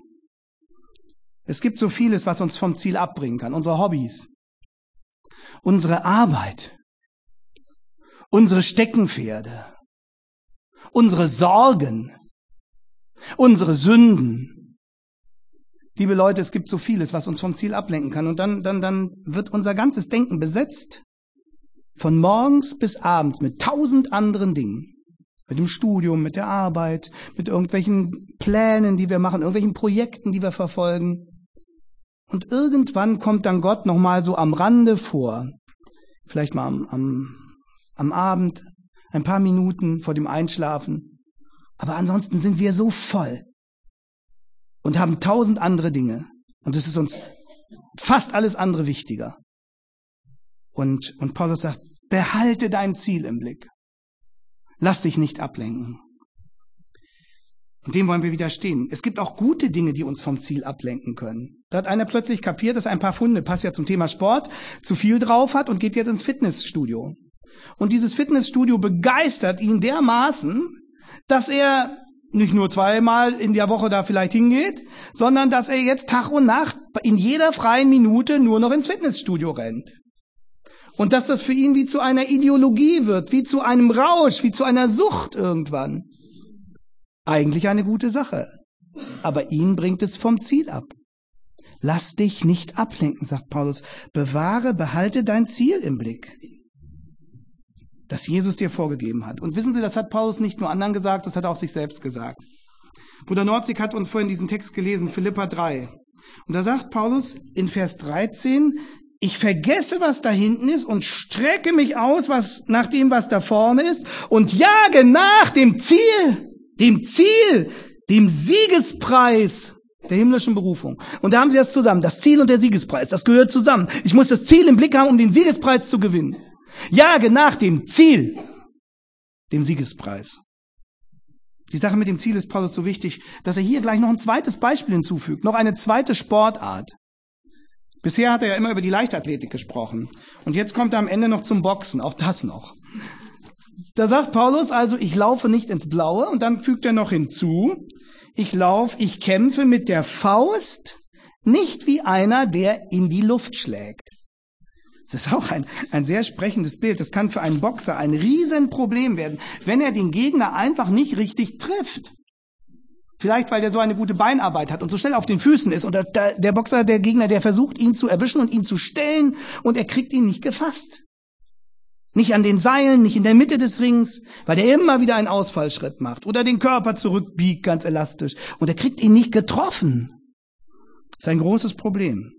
Es gibt so vieles, was uns vom Ziel abbringen kann. Unsere Hobbys, unsere Arbeit, unsere Steckenpferde, unsere Sorgen, unsere Sünden. Liebe Leute, es gibt so vieles, was uns vom Ziel ablenken kann. Und dann, dann, dann wird unser ganzes Denken besetzt von morgens bis abends mit tausend anderen Dingen. Mit dem Studium, mit der Arbeit, mit irgendwelchen Plänen, die wir machen, irgendwelchen Projekten, die wir verfolgen. Und irgendwann kommt dann Gott nochmal so am Rande vor. Vielleicht mal am, am, am Abend, ein paar Minuten vor dem Einschlafen. Aber ansonsten sind wir so voll und haben tausend andere Dinge. Und es ist uns fast alles andere wichtiger. Und, und Paulus sagt, behalte dein Ziel im Blick. Lass dich nicht ablenken. Und dem wollen wir widerstehen. Es gibt auch gute Dinge, die uns vom Ziel ablenken können. Da hat einer plötzlich kapiert, dass ein paar Pfunde, passt ja zum Thema Sport, zu viel drauf hat und geht jetzt ins Fitnessstudio. Und dieses Fitnessstudio begeistert ihn dermaßen, dass er nicht nur zweimal in der Woche da vielleicht hingeht, sondern dass er jetzt Tag und Nacht in jeder freien Minute nur noch ins Fitnessstudio rennt. Und dass das für ihn wie zu einer Ideologie wird, wie zu einem Rausch, wie zu einer Sucht irgendwann. Eigentlich eine gute Sache. Aber ihn bringt es vom Ziel ab. Lass dich nicht ablenken, sagt Paulus. Bewahre, behalte dein Ziel im Blick, das Jesus dir vorgegeben hat. Und wissen Sie, das hat Paulus nicht nur anderen gesagt, das hat er auch sich selbst gesagt. Bruder Norzig hat uns vorhin diesen Text gelesen, Philipper drei. Und da sagt Paulus in Vers dreizehn, ich vergesse, was da hinten ist und strecke mich aus was nach dem, was da vorne ist und jage nach dem Ziel, dem Ziel, dem Siegespreis der himmlischen Berufung. Und da haben sie das zusammen, das Ziel und der Siegespreis, das gehört zusammen. Ich muss das Ziel im Blick haben, um den Siegespreis zu gewinnen. Jage nach dem Ziel, dem Siegespreis. Die Sache mit dem Ziel ist Paulus so wichtig, dass er hier gleich noch ein zweites Beispiel hinzufügt, noch eine zweite Sportart. Bisher hat er ja immer über die Leichtathletik gesprochen. Und jetzt kommt er am Ende noch zum Boxen, auch das noch. Da sagt Paulus also, ich laufe nicht ins Blaue. Und dann fügt er noch hinzu, ich laufe, ich kämpfe mit der Faust, nicht wie einer, der in die Luft schlägt. Das ist auch ein, ein sehr sprechendes Bild. Das kann für einen Boxer ein Riesenproblem werden, wenn er den Gegner einfach nicht richtig trifft. Vielleicht, weil der so eine gute Beinarbeit hat und so schnell auf den Füßen ist. Und der, der Boxer, der Gegner, der versucht, ihn zu erwischen und ihn zu stellen. Und er kriegt ihn nicht gefasst. Nicht an den Seilen, nicht in der Mitte des Rings, weil der immer wieder einen Ausfallschritt macht. Oder den Körper zurückbiegt, ganz elastisch. Und er kriegt ihn nicht getroffen. Das ist ein großes Problem.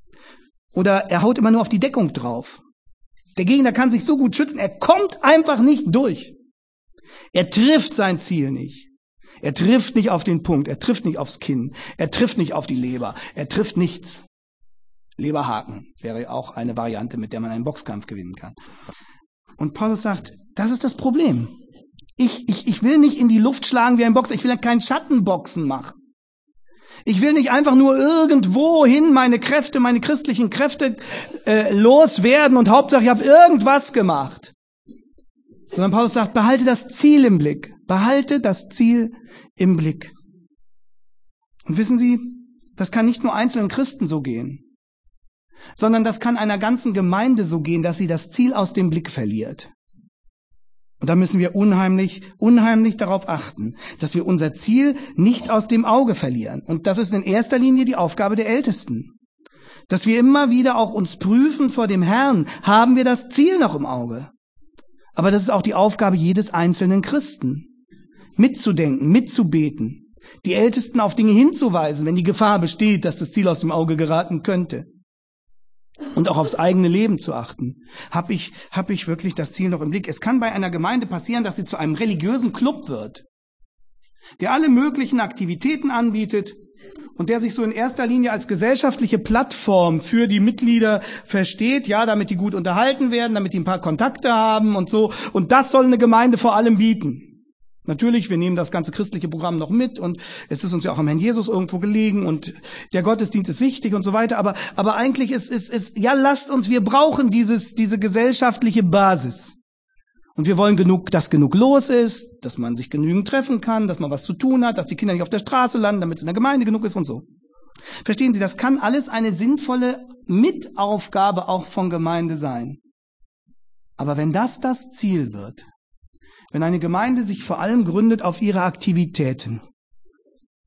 Oder er haut immer nur auf die Deckung drauf. Der Gegner kann sich so gut schützen, er kommt einfach nicht durch. Er trifft sein Ziel nicht. Er trifft nicht auf den Punkt, er trifft nicht aufs Kinn, er trifft nicht auf die Leber, er trifft nichts. Leberhaken wäre auch eine Variante, mit der man einen Boxkampf gewinnen kann. Und Paulus sagt, das ist das Problem. Ich, ich, ich will nicht in die Luft schlagen wie ein Boxer, ich will kein Schattenboxen machen. Ich will nicht einfach nur irgendwohin meine Kräfte, meine christlichen Kräfte äh, loswerden und Hauptsache ich habe irgendwas gemacht. Sondern Paulus sagt, behalte das Ziel im Blick. Behalte das Ziel im Blick. Und wissen Sie, das kann nicht nur einzelnen Christen so gehen, sondern das kann einer ganzen Gemeinde so gehen, dass sie das Ziel aus dem Blick verliert. Und da müssen wir unheimlich, unheimlich darauf achten, dass wir unser Ziel nicht aus dem Auge verlieren. Und das ist in erster Linie die Aufgabe der Ältesten. Dass wir immer wieder auch uns prüfen vor dem Herrn, haben wir das Ziel noch im Auge? Aber das ist auch die Aufgabe jedes einzelnen Christen. Mitzudenken, mitzubeten, die Ältesten auf Dinge hinzuweisen, wenn die Gefahr besteht, dass das Ziel aus dem Auge geraten könnte. Und auch aufs eigene Leben zu achten. Hab ich, hab ich wirklich das Ziel noch im Blick? Es kann bei einer Gemeinde passieren, dass sie zu einem religiösen Club wird, der alle möglichen Aktivitäten anbietet und der sich so in erster Linie als gesellschaftliche Plattform für die Mitglieder versteht, ja, damit die gut unterhalten werden, damit die ein paar Kontakte haben und so. Und das soll eine Gemeinde vor allem bieten. Natürlich, wir nehmen das ganze christliche Programm noch mit und es ist uns ja auch am Herrn Jesus irgendwo gelegen und der Gottesdienst ist wichtig und so weiter. Aber, aber eigentlich ist, ist, ist, ja, lasst uns, wir brauchen dieses, diese gesellschaftliche Basis. Und wir wollen genug, dass genug los ist, dass man sich genügend treffen kann, dass man was zu tun hat, dass die Kinder nicht auf der Straße landen, damit es in der Gemeinde genug ist und so. Verstehen Sie, das kann alles eine sinnvolle Mitaufgabe auch von Gemeinde sein. Aber wenn das das Ziel wird, wenn eine Gemeinde sich vor allem gründet auf ihre Aktivitäten,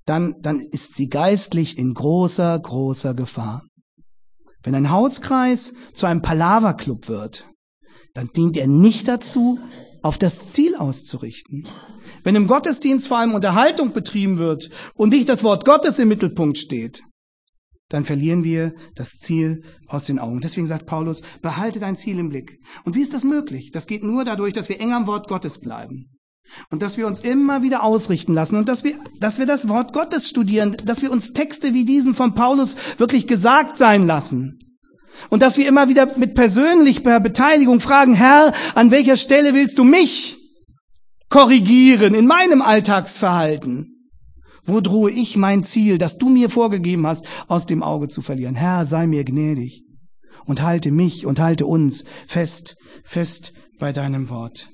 dann, dann ist sie geistlich in großer, großer Gefahr. Wenn ein Hauskreis zu einem Palaverclub wird, dann dient er nicht dazu, auf das Ziel auszurichten. Wenn im Gottesdienst vor allem Unterhaltung betrieben wird und nicht das Wort Gottes im Mittelpunkt steht, dann verlieren wir das Ziel aus den Augen. Deswegen sagt Paulus, behalte dein Ziel im Blick. Und wie ist das möglich? Das geht nur dadurch, dass wir eng am Wort Gottes bleiben. Und dass wir uns immer wieder ausrichten lassen und dass wir, dass wir das Wort Gottes studieren, dass wir uns Texte wie diesen von Paulus wirklich gesagt sein lassen. Und dass wir immer wieder mit persönlicher Beteiligung fragen, Herr, an welcher Stelle willst du mich korrigieren in meinem Alltagsverhalten? Wo drohe ich mein Ziel, das du mir vorgegeben hast, aus dem Auge zu verlieren? Herr, sei mir gnädig und halte mich und halte uns fest, fest bei deinem Wort.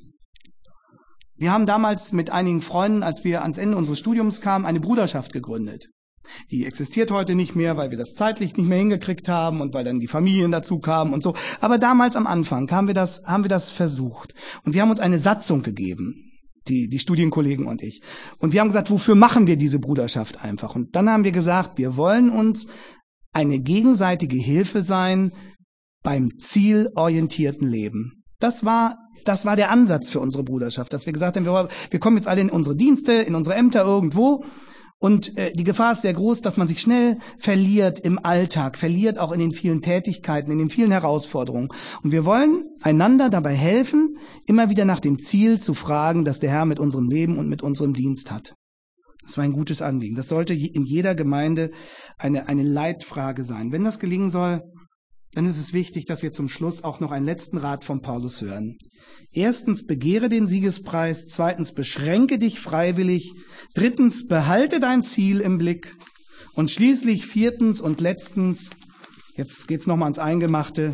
Wir haben damals mit einigen Freunden, als wir ans Ende unseres Studiums kamen, eine Bruderschaft gegründet. Die existiert heute nicht mehr, weil wir das zeitlich nicht mehr hingekriegt haben und weil dann die Familien dazu kamen und so. Aber damals am Anfang haben wir das, haben wir das versucht. Und wir haben uns eine Satzung gegeben, die, die Studienkollegen und ich. Und wir haben gesagt, wofür machen wir diese Bruderschaft einfach? Und dann haben wir gesagt, wir wollen uns eine gegenseitige Hilfe sein beim zielorientierten Leben. Das war Das war der Ansatz für unsere Bruderschaft, dass wir gesagt haben, wir, wir kommen jetzt alle in unsere Dienste, in unsere Ämter irgendwo und äh, die Gefahr ist sehr groß, dass man sich schnell verliert im Alltag, verliert auch in den vielen Tätigkeiten, in den vielen Herausforderungen. Und wir wollen einander dabei helfen, immer wieder nach dem Ziel zu fragen, das der Herr mit unserem Leben und mit unserem Dienst hat. Das war ein gutes Anliegen. Das sollte in jeder Gemeinde eine, eine Leitfrage sein. Wenn das gelingen soll, dann ist es wichtig, dass wir zum Schluss auch noch einen letzten Rat von Paulus hören. Erstens, begehre den Siegespreis. Zweitens, beschränke dich freiwillig. Drittens, behalte dein Ziel im Blick. Und schließlich viertens und letztens, jetzt geht's nochmal ans Eingemachte,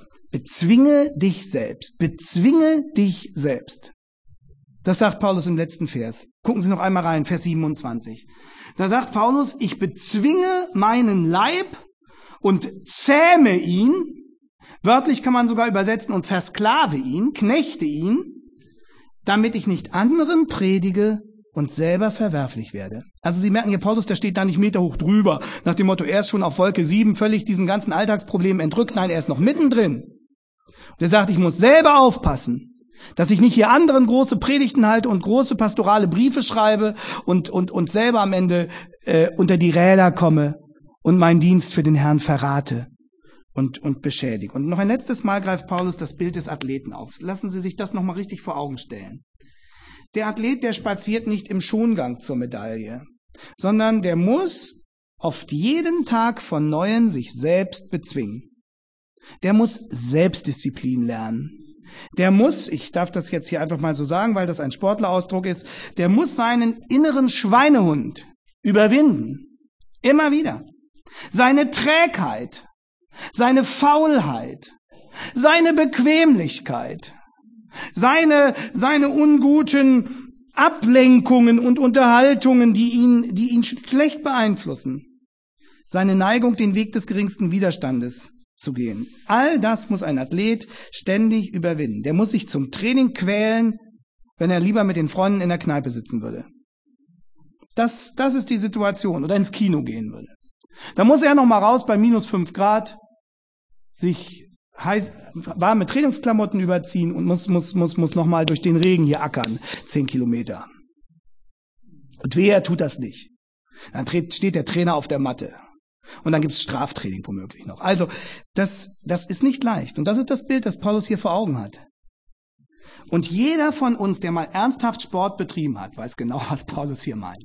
bezwinge dich selbst. Bezwinge dich selbst. Das sagt Paulus im letzten Vers. Gucken Sie noch einmal rein, Vers siebenundzwanzig. Da sagt Paulus, ich bezwinge meinen Leib und zähme ihn, wörtlich kann man sogar übersetzen, und versklave ihn, knechte ihn, damit ich nicht anderen predige und selber verwerflich werde. Also Sie merken hier, Paulus, der steht da nicht meterhoch drüber, nach dem Motto, er ist schon auf Wolke sieben, völlig diesen ganzen Alltagsproblemen entrückt. Nein, er ist noch mittendrin. Und er sagt, ich muss selber aufpassen, dass ich nicht hier anderen große Predigten halte und große pastorale Briefe schreibe und, und, und selber am Ende äh, unter die Räder komme und meinen Dienst für den Herrn verrate und, und beschädige. Und noch ein letztes Mal greift Paulus das Bild des Athleten auf. Lassen Sie sich das nochmal richtig vor Augen stellen. Der Athlet, der spaziert nicht im Schongang zur Medaille, sondern der muss oft jeden Tag von Neuem sich selbst bezwingen. Der muss Selbstdisziplin lernen. Der muss, ich darf das jetzt hier einfach mal so sagen, weil das ein Sportlerausdruck ist, der muss seinen inneren Schweinehund überwinden. Immer wieder. Seine Trägheit, seine Faulheit, seine Bequemlichkeit, seine, seine unguten Ablenkungen und Unterhaltungen, die ihn, die ihn schlecht beeinflussen, seine Neigung, den Weg des geringsten Widerstandes zu gehen. All das muss ein Athlet ständig überwinden. Der muss sich zum Training quälen, wenn er lieber mit den Freunden in der Kneipe sitzen würde. Das, das ist die Situation. Oder ins Kino gehen würde. Da muss er noch mal raus bei minus fünf Grad, sich heiß, warme Trainingsklamotten überziehen und muss, muss, muss, muss noch mal durch den Regen hier ackern. Zehn Kilometer. Und wer tut das nicht? Dann steht der Trainer auf der Matte. Und dann gibt es Straftraining womöglich noch. Also, das, das ist nicht leicht. Und das ist das Bild, das Paulus hier vor Augen hat. Und jeder von uns, der mal ernsthaft Sport betrieben hat, weiß genau, was Paulus hier meint.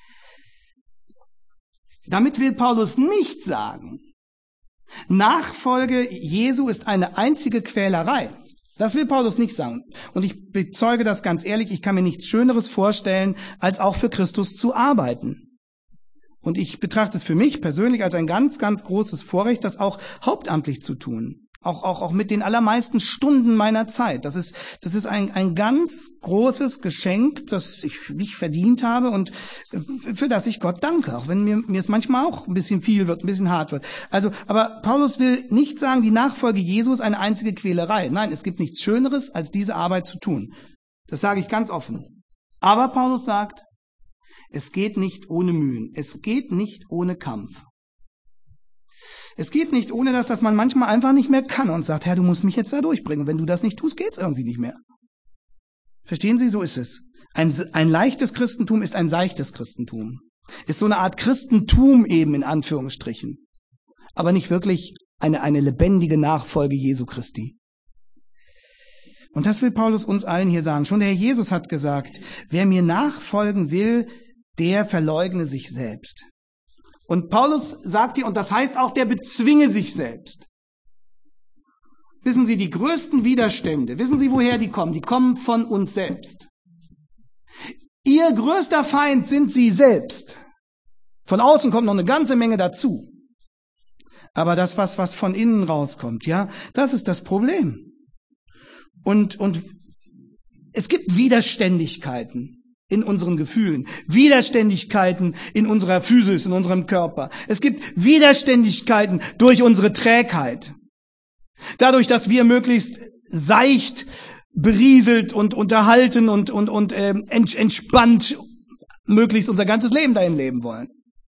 Damit will Paulus nicht sagen, Nachfolge Jesu ist eine einzige Quälerei. Das will Paulus nicht sagen. Und ich bezeuge das ganz ehrlich, ich kann mir nichts Schöneres vorstellen, als auch für Christus zu arbeiten. Und ich betrachte es für mich persönlich als ein ganz, ganz großes Vorrecht, das auch hauptamtlich zu tun. Auch, auch, auch mit den allermeisten Stunden meiner Zeit. Das ist, das ist ein, ein ganz großes Geschenk, das ich nicht verdient habe und für das ich Gott danke. Auch wenn mir, mir es manchmal auch ein bisschen viel wird, ein bisschen hart wird. Also, aber Paulus will nicht sagen, die Nachfolge Jesu ist eine einzige Quälerei. Nein, es gibt nichts Schöneres, als diese Arbeit zu tun. Das sage ich ganz offen. Aber Paulus sagt, Es geht nicht ohne Mühen. Es geht nicht ohne Kampf. Es geht nicht ohne das, dass man manchmal einfach nicht mehr kann und sagt, Herr, du musst mich jetzt da durchbringen. Wenn du das nicht tust, geht's irgendwie nicht mehr. Verstehen Sie, so ist es. Ein, ein leichtes Christentum ist ein seichtes Christentum. Ist so eine Art Christentum eben in Anführungsstrichen. Aber nicht wirklich eine, eine lebendige Nachfolge Jesu Christi. Und das will Paulus uns allen hier sagen. Schon der Herr Jesus hat gesagt, wer mir nachfolgen will, der verleugne sich selbst. Und Paulus sagt hier, und das heißt auch, der bezwinge sich selbst. Wissen Sie, die größten Widerstände, wissen Sie, woher die kommen? Die kommen von uns selbst. Ihr größter Feind sind Sie selbst. Von außen kommt noch eine ganze Menge dazu. Aber das, was, was von innen rauskommt, ja, das ist das Problem. Und, und es gibt Widerständigkeiten in unseren Gefühlen, Widerständigkeiten in unserer Physis, in unserem Körper. Es gibt Widerständigkeiten durch unsere Trägheit. Dadurch, dass wir möglichst seicht, berieselt und unterhalten und, und, und äh, entspannt möglichst unser ganzes Leben dahin leben wollen.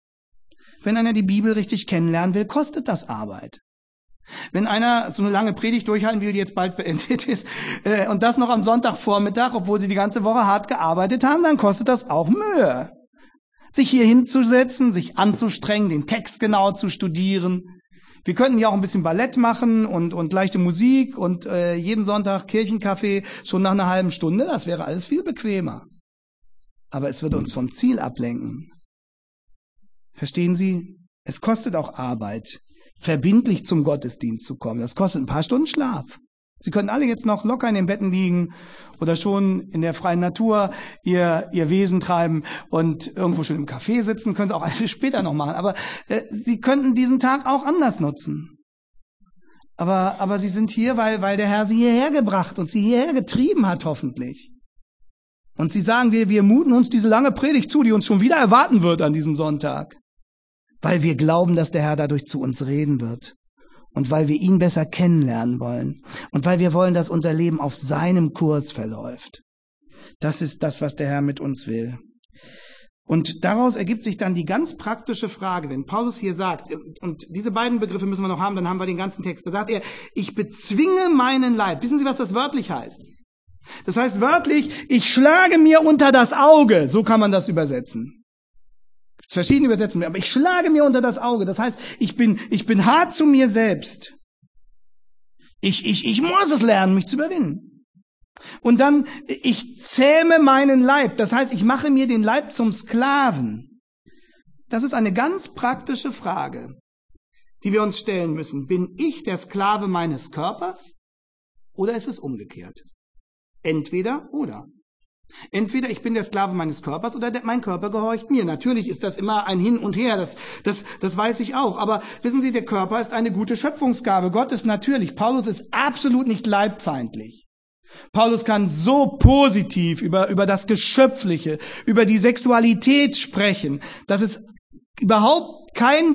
Wenn einer die Bibel richtig kennenlernen will, kostet das Arbeit. Wenn einer so eine lange Predigt durchhalten will, die jetzt bald beendet ist, äh, und das noch am Sonntagvormittag, obwohl sie die ganze Woche hart gearbeitet haben, dann kostet das auch Mühe. Sich hier hinzusetzen, sich anzustrengen, den Text genau zu studieren. Wir könnten ja auch ein bisschen Ballett machen und, und leichte Musik und äh, jeden Sonntag Kirchenkaffee schon nach einer halben Stunde. Das wäre alles viel bequemer. Aber es würde uns vom Ziel ablenken. Verstehen Sie? Es kostet auch Arbeit, verbindlich zum Gottesdienst zu kommen. Das kostet ein paar Stunden Schlaf. Sie können alle jetzt noch locker in den Betten liegen oder schon in der freien Natur ihr, ihr Wesen treiben und irgendwo schon im Café sitzen, können Sie auch alles später noch machen. Aber äh, Sie könnten diesen Tag auch anders nutzen. Aber, aber Sie sind hier, weil, weil der Herr Sie hierher gebracht und Sie hierher getrieben hat, hoffentlich. Und Sie sagen, wir, wir muten uns diese lange Predigt zu, die uns schon wieder erwarten wird an diesem Sonntag. Weil wir glauben, dass der Herr dadurch zu uns reden wird. Und weil wir ihn besser kennenlernen wollen. Und weil wir wollen, dass unser Leben auf seinem Kurs verläuft. Das ist das, was der Herr mit uns will. Und daraus ergibt sich dann die ganz praktische Frage, wenn Paulus hier sagt, und diese beiden Begriffe müssen wir noch haben, dann haben wir den ganzen Text. Da sagt er, ich bezwinge meinen Leib. Wissen Sie, was das wörtlich heißt? Das heißt wörtlich, ich schlage mir unter das Auge. So kann man das übersetzen. Es gibt verschiedene Übersetzungen, aber ich schlage mir unter das Auge. Das heißt, ich bin, ich bin hart zu mir selbst. Ich, ich, ich muss es lernen, mich zu überwinden. Und dann, ich zähme meinen Leib. Das heißt, ich mache mir den Leib zum Sklaven. Das ist eine ganz praktische Frage, die wir uns stellen müssen. Bin ich der Sklave meines Körpers oder ist es umgekehrt? Entweder oder. Entweder ich bin der Sklave meines Körpers oder der, mein Körper gehorcht mir. Natürlich ist das immer ein Hin und Her, das, das, das weiß ich auch. Aber wissen Sie, der Körper ist eine gute Schöpfungsgabe. Gott ist natürlich. Paulus ist absolut nicht leibfeindlich. Paulus kann so positiv über, über das Geschöpfliche, über die Sexualität sprechen, dass es überhaupt kein,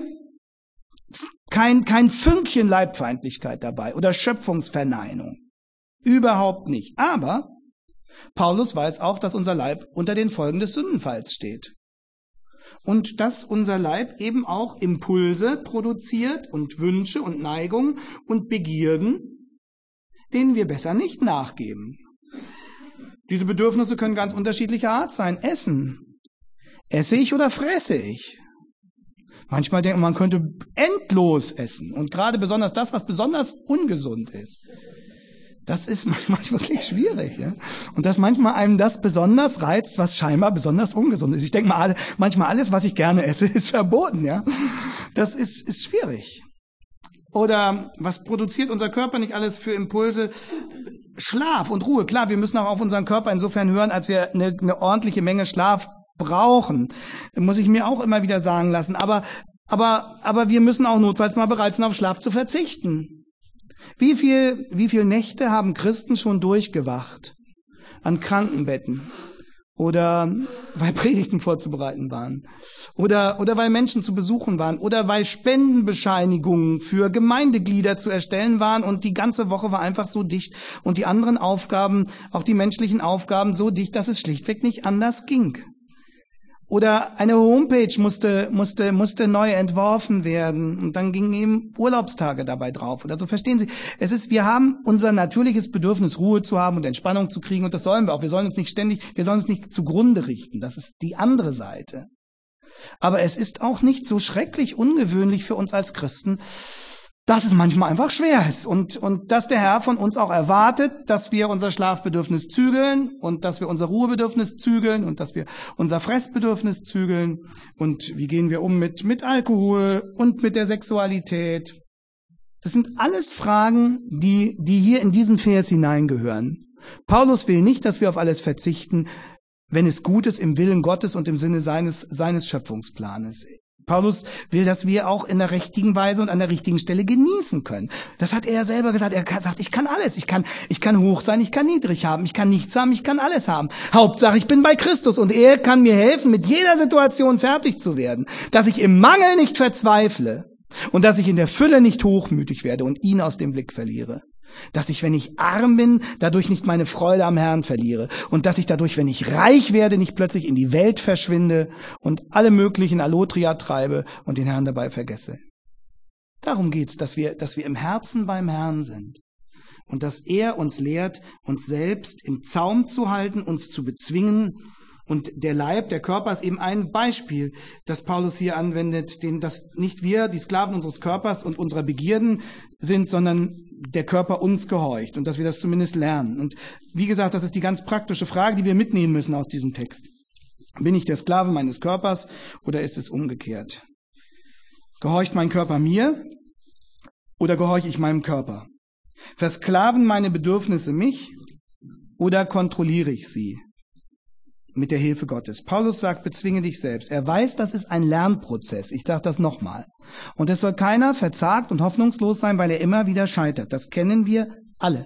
kein, kein Fünkchen Leibfeindlichkeit dabei oder Schöpfungsverneinung. Überhaupt nicht. Aber Paulus weiß auch, dass unser Leib unter den Folgen des Sündenfalls steht. Und dass unser Leib eben auch Impulse produziert und Wünsche und Neigungen und Begierden, denen wir besser nicht nachgeben. Diese Bedürfnisse können ganz unterschiedlicher Art sein. Essen. Esse ich oder fresse ich? Manchmal denkt man, man könnte endlos essen. Und gerade besonders das, was besonders ungesund ist. Das ist manchmal wirklich schwierig, ja. Und dass manchmal einem das besonders reizt, was scheinbar besonders ungesund ist. Ich denke mal, manchmal alles, was ich gerne esse, ist verboten, ja. Das ist, ist schwierig. Oder was produziert unser Körper nicht alles für Impulse? Schlaf und Ruhe. Klar, wir müssen auch auf unseren Körper insofern hören, als wir eine, eine ordentliche Menge Schlaf brauchen. Muss ich mir auch immer wieder sagen lassen. Aber, aber, aber wir müssen auch notfalls mal bereit sein, auf Schlaf zu verzichten. Wie viel, wie viel Nächte haben Christen schon durchgewacht an Krankenbetten oder weil Predigten vorzubereiten waren oder, oder weil Menschen zu besuchen waren oder weil Spendenbescheinigungen für Gemeindeglieder zu erstellen waren und die ganze Woche war einfach so dicht und die anderen Aufgaben, auch die menschlichen Aufgaben so dicht, dass es schlichtweg nicht anders ging. Oder eine Homepage musste, musste, musste neu entworfen werden und dann gingen eben Urlaubstage dabei drauf oder so. Verstehen Sie? Es ist, wir haben unser natürliches Bedürfnis, Ruhe zu haben und Entspannung zu kriegen und das sollen wir auch. Wir sollen uns nicht ständig, wir sollen uns nicht zugrunde richten. Das ist die andere Seite. Aber es ist auch nicht so schrecklich ungewöhnlich für uns als Christen, dass es manchmal einfach schwer ist und, und dass der Herr von uns auch erwartet, dass wir unser Schlafbedürfnis zügeln und dass wir unser Ruhebedürfnis zügeln und dass wir unser Fressbedürfnis zügeln und wie gehen wir um mit, mit Alkohol und mit der Sexualität. Das sind alles Fragen, die, die hier in diesen Vers hineingehören. Paulus will nicht, dass wir auf alles verzichten, wenn es gut ist im Willen Gottes und im Sinne seines, seines Schöpfungsplanes. Paulus will, dass wir auch in der richtigen Weise und an der richtigen Stelle genießen können. Das hat er selber gesagt. Er sagt, ich kann alles. Ich kann, ich kann hoch sein, ich kann niedrig haben, ich kann nichts haben, ich kann alles haben. Hauptsache, ich bin bei Christus und er kann mir helfen, mit jeder Situation fertig zu werden. Dass ich im Mangel nicht verzweifle und dass ich in der Fülle nicht hochmütig werde und ihn aus dem Blick verliere. Dass ich, wenn ich arm bin, dadurch nicht meine Freude am Herrn verliere. Und dass ich dadurch, wenn ich reich werde, nicht plötzlich in die Welt verschwinde und alle möglichen Allotria treibe und den Herrn dabei vergesse. Darum geht's, dass wir, dass wir im Herzen beim Herrn sind. Und dass er uns lehrt, uns selbst im Zaum zu halten, uns zu bezwingen. Und der Leib, der Körper ist eben ein Beispiel, das Paulus hier anwendet, den, dass nicht wir die Sklaven unseres Körpers und unserer Begierden sind, sondern der Körper uns gehorcht und dass wir das zumindest lernen. Und wie gesagt, das ist die ganz praktische Frage, die wir mitnehmen müssen aus diesem Text. Bin ich der Sklave meines Körpers oder ist es umgekehrt? Gehorcht mein Körper mir oder gehorche ich meinem Körper? Versklaven meine Bedürfnisse mich oder kontrolliere ich sie mit der Hilfe Gottes? Paulus sagt, bezwinge dich selbst. Er weiß, das ist ein Lernprozess. Ich sage das nochmal. Und es soll keiner verzagt und hoffnungslos sein, weil er immer wieder scheitert. Das kennen wir alle.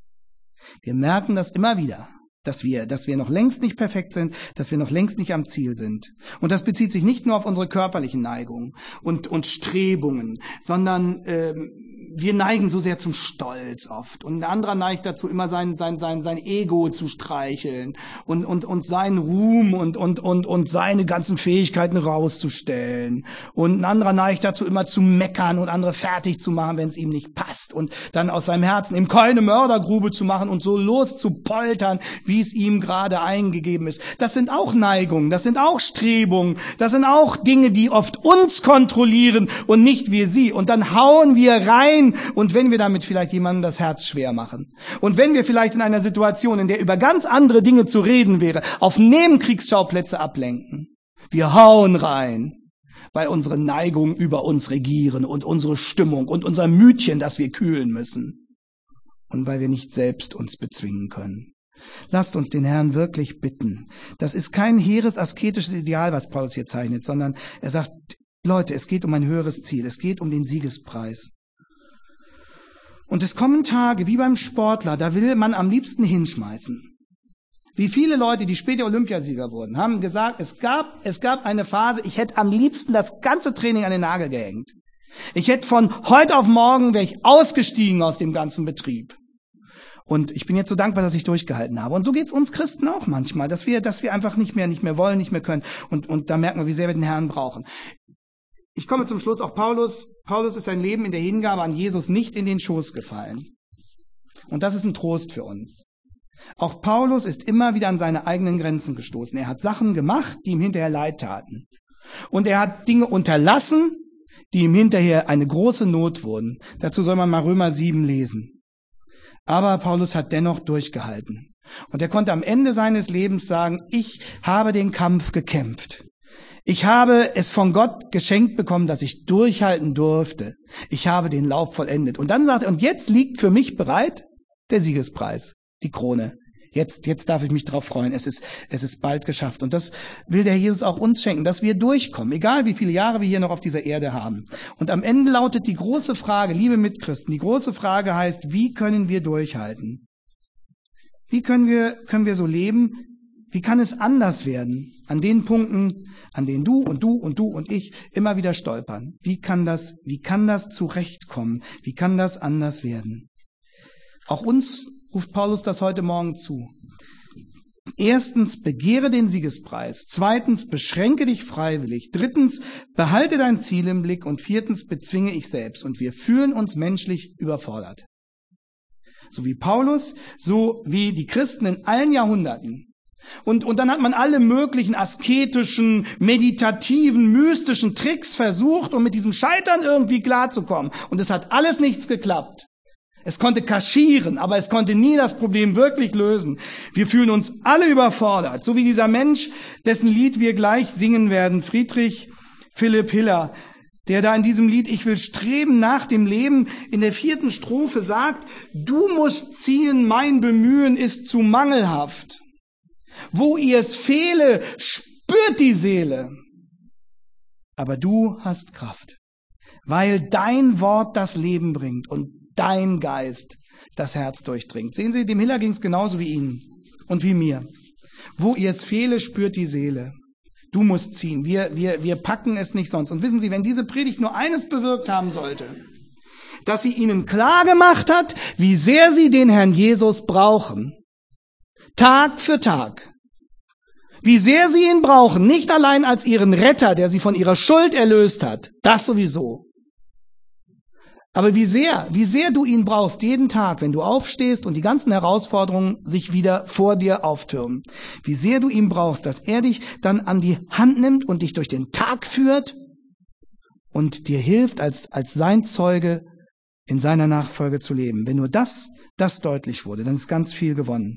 Wir merken das immer wieder, dass wir, dass wir noch längst nicht perfekt sind, dass wir noch längst nicht am Ziel sind. Und das bezieht sich nicht nur auf unsere körperlichen Neigungen und, und Strebungen, sondern ähm, wir neigen so sehr zum Stolz oft. Und ein anderer neigt dazu, immer sein, sein, sein, sein Ego zu streicheln und, und, und seinen Ruhm und, und, und, und seine ganzen Fähigkeiten rauszustellen. Und ein anderer neigt dazu, immer zu meckern und andere fertig zu machen, wenn es ihm nicht passt. Und dann aus seinem Herzen eben keine Mördergrube zu machen und so loszupoltern, wie es ihm gerade eingegeben ist. Das sind auch Neigungen, das sind auch Strebungen, das sind auch Dinge, die oft uns kontrollieren und nicht wir sie. Und dann hauen wir rein, und wenn wir damit vielleicht jemandem das Herz schwer machen und wenn wir vielleicht in einer Situation, in der über ganz andere Dinge zu reden wäre, auf Nebenkriegsschauplätze ablenken, wir hauen rein, weil unsere Neigungen über uns regieren und unsere Stimmung und unser Mütchen, das wir kühlen müssen und weil wir nicht selbst uns bezwingen können. Lasst uns den Herrn wirklich bitten. Das ist kein hehres asketisches Ideal, was Paulus hier zeichnet, sondern er sagt, Leute, es geht um ein höheres Ziel, es geht um den Siegespreis. Und es kommen Tage, wie beim Sportler, da will man am liebsten hinschmeißen. Wie viele Leute, die später Olympiasieger wurden, haben gesagt, es gab, es gab eine Phase, ich hätte am liebsten das ganze Training an den Nagel gehängt. Ich hätte von heute auf morgen, wäre ich ausgestiegen aus dem ganzen Betrieb. Und ich bin jetzt so dankbar, dass ich durchgehalten habe. Und so geht's uns Christen auch manchmal, dass wir, dass wir einfach nicht mehr, nicht mehr wollen, nicht mehr können. Und, und da merken wir, wie sehr wir den Herrn brauchen. Ich komme zum Schluss, auch Paulus, Paulus ist sein Leben in der Hingabe an Jesus nicht in den Schoß gefallen. Und das ist ein Trost für uns. Auch Paulus ist immer wieder an seine eigenen Grenzen gestoßen. Er hat Sachen gemacht, die ihm hinterher leid taten. Und er hat Dinge unterlassen, die ihm hinterher eine große Not wurden. Dazu soll man mal Römer sieben lesen. Aber Paulus hat dennoch durchgehalten. Und er konnte am Ende seines Lebens sagen, ich habe den Kampf gekämpft. Ich habe es von Gott geschenkt bekommen, dass ich durchhalten durfte. Ich habe den Lauf vollendet. Und dann sagt er, und jetzt liegt für mich bereit der Siegespreis, die Krone. Jetzt, jetzt darf ich mich drauf freuen. Es ist, es ist bald geschafft. Und das will der Jesus auch uns schenken, dass wir durchkommen, egal wie viele Jahre wir hier noch auf dieser Erde haben. Und am Ende lautet die große Frage, liebe Mitchristen, die große Frage heißt, wie können wir durchhalten? Wie können wir, können wir so leben? Wie kann es anders werden? An den Punkten, an denen du und du und du und ich immer wieder stolpern. Wie kann das, wie kann das zurechtkommen? Wie kann das anders werden? Auch uns ruft Paulus das heute Morgen zu. Erstens, begehre den Siegespreis. Zweitens, beschränke dich freiwillig. Drittens, behalte dein Ziel im Blick. Und viertens, bezwinge ich selbst. Und wir fühlen uns menschlich überfordert. So wie Paulus, so wie die Christen in allen Jahrhunderten. Und, und dann hat man alle möglichen asketischen, meditativen, mystischen Tricks versucht, um mit diesem Scheitern irgendwie klarzukommen. Und es hat alles nichts geklappt. Es konnte kaschieren, aber es konnte nie das Problem wirklich lösen. Wir fühlen uns alle überfordert, so wie dieser Mensch, dessen Lied wir gleich singen werden, Friedrich Philipp Hiller, der da in diesem Lied Ich will streben nach dem Leben in der vierten Strophe sagt, du musst ziehen, mein Bemühen ist zu mangelhaft. Wo ihr es fehle, spürt die Seele. Aber du hast Kraft, weil dein Wort das Leben bringt und dein Geist das Herz durchdringt. Sehen Sie, dem Hiller ging es genauso wie Ihnen und wie mir. Wo ihr es fehle, spürt die Seele. Du musst ziehen. Wir, wir, wir packen es nicht sonst. Und wissen Sie, wenn diese Predigt nur eines bewirkt haben sollte, dass sie Ihnen klar gemacht hat, wie sehr Sie den Herrn Jesus brauchen, Tag für Tag, wie sehr Sie ihn brauchen, nicht allein als Ihren Retter, der Sie von Ihrer Schuld erlöst hat, das sowieso, aber wie sehr, wie sehr du ihn brauchst, jeden Tag, wenn du aufstehst und die ganzen Herausforderungen sich wieder vor dir auftürmen. Wie sehr du ihn brauchst, dass er dich dann an die Hand nimmt und dich durch den Tag führt und dir hilft, als, als sein Zeuge in seiner Nachfolge zu leben. Wenn nur das, das deutlich wurde, dann ist ganz viel gewonnen.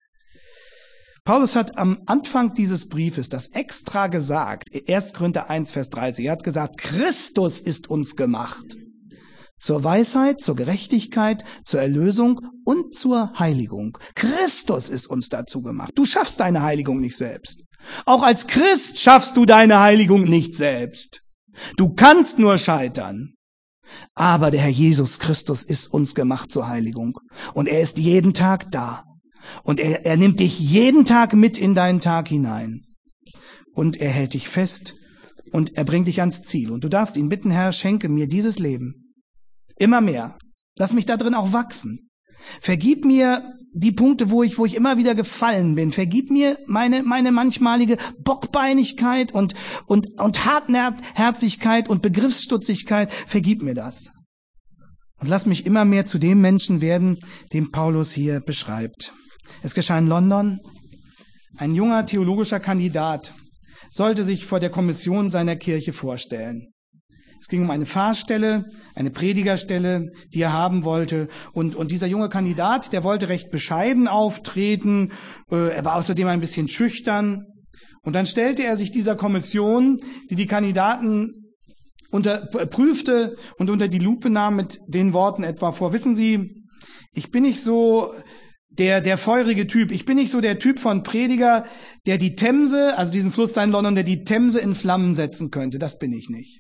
Paulus hat am Anfang dieses Briefes das extra gesagt, erster Korinther eins, Vers dreißig, er hat gesagt, Christus ist uns gemacht. Zur Weisheit, zur Gerechtigkeit, zur Erlösung und zur Heiligung. Christus ist uns dazu gemacht. Du schaffst deine Heiligung nicht selbst. Auch als Christ schaffst du deine Heiligung nicht selbst. Du kannst nur scheitern. Aber der Herr Jesus Christus ist uns gemacht zur Heiligung. Und er ist jeden Tag da. Und er, er nimmt dich jeden Tag mit in deinen Tag hinein. Und er hält dich fest und er bringt dich ans Ziel. Und du darfst ihn bitten, Herr, schenke mir dieses Leben. Immer mehr. Lass mich da drin auch wachsen. Vergib mir die Punkte, wo ich, wo ich immer wieder gefallen bin. Vergib mir meine, meine manchmalige Bockbeinigkeit und, und, und Hartherzigkeit und Begriffsstutzigkeit. Vergib mir das. Und lass mich immer mehr zu dem Menschen werden, den Paulus hier beschreibt. Es geschah in London. Ein junger theologischer Kandidat sollte sich vor der Kommission seiner Kirche vorstellen. Es ging um eine Pfarrstelle, eine Predigerstelle, die er haben wollte. Und, und dieser junge Kandidat, der wollte recht bescheiden auftreten. Äh, er war außerdem ein bisschen schüchtern. Und dann stellte er sich dieser Kommission, die die Kandidaten unter, prüfte und unter die Lupe nahm, mit den Worten etwa vor. Wissen Sie, ich bin nicht so der, der feurige Typ. Ich bin nicht so der Typ von Prediger, der die Themse, also diesen Fluss da in London, der die Themse in Flammen setzen könnte. Das bin ich nicht.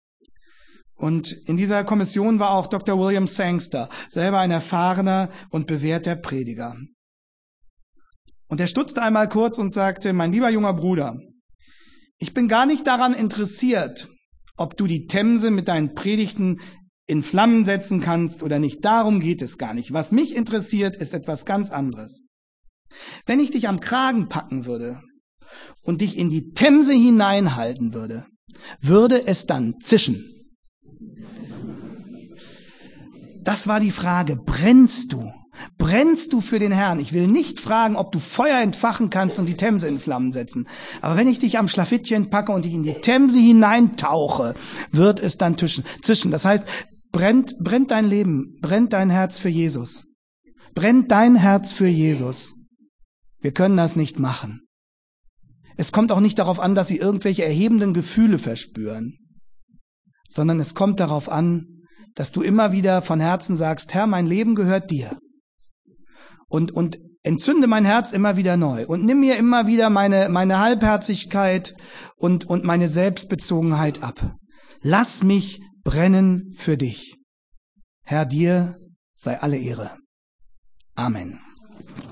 Und in dieser Kommission war auch Doktor William Sangster, selber ein erfahrener und bewährter Prediger. Und er stutzte einmal kurz und sagte, mein lieber junger Bruder, ich bin gar nicht daran interessiert, ob du die Themse mit deinen Predigten in Flammen setzen kannst oder nicht. Darum geht es gar nicht. Was mich interessiert, ist etwas ganz anderes. Wenn ich dich am Kragen packen würde und dich in die Themse hineinhalten würde, würde es dann zischen. Das war die Frage, brennst du? Brennst du für den Herrn? Ich will nicht fragen, ob du Feuer entfachen kannst und die Themse in Flammen setzen. Aber wenn ich dich am Schlafittchen packe und dich in die Themse hineintauche, wird es dann zischen. Das heißt, brennt, brennt dein Leben, brennt dein Herz für Jesus. Brennt dein Herz für Jesus. Wir können das nicht machen. Es kommt auch nicht darauf an, dass sie irgendwelche erhebenden Gefühle verspüren, sondern es kommt darauf an, dass du immer wieder von Herzen sagst, Herr, mein Leben gehört dir. Und, und entzünde mein Herz immer wieder neu. Und nimm mir immer wieder meine, meine Halbherzigkeit und, und meine Selbstbezogenheit ab. Lass mich brennen für dich. Herr, dir sei alle Ehre. Amen.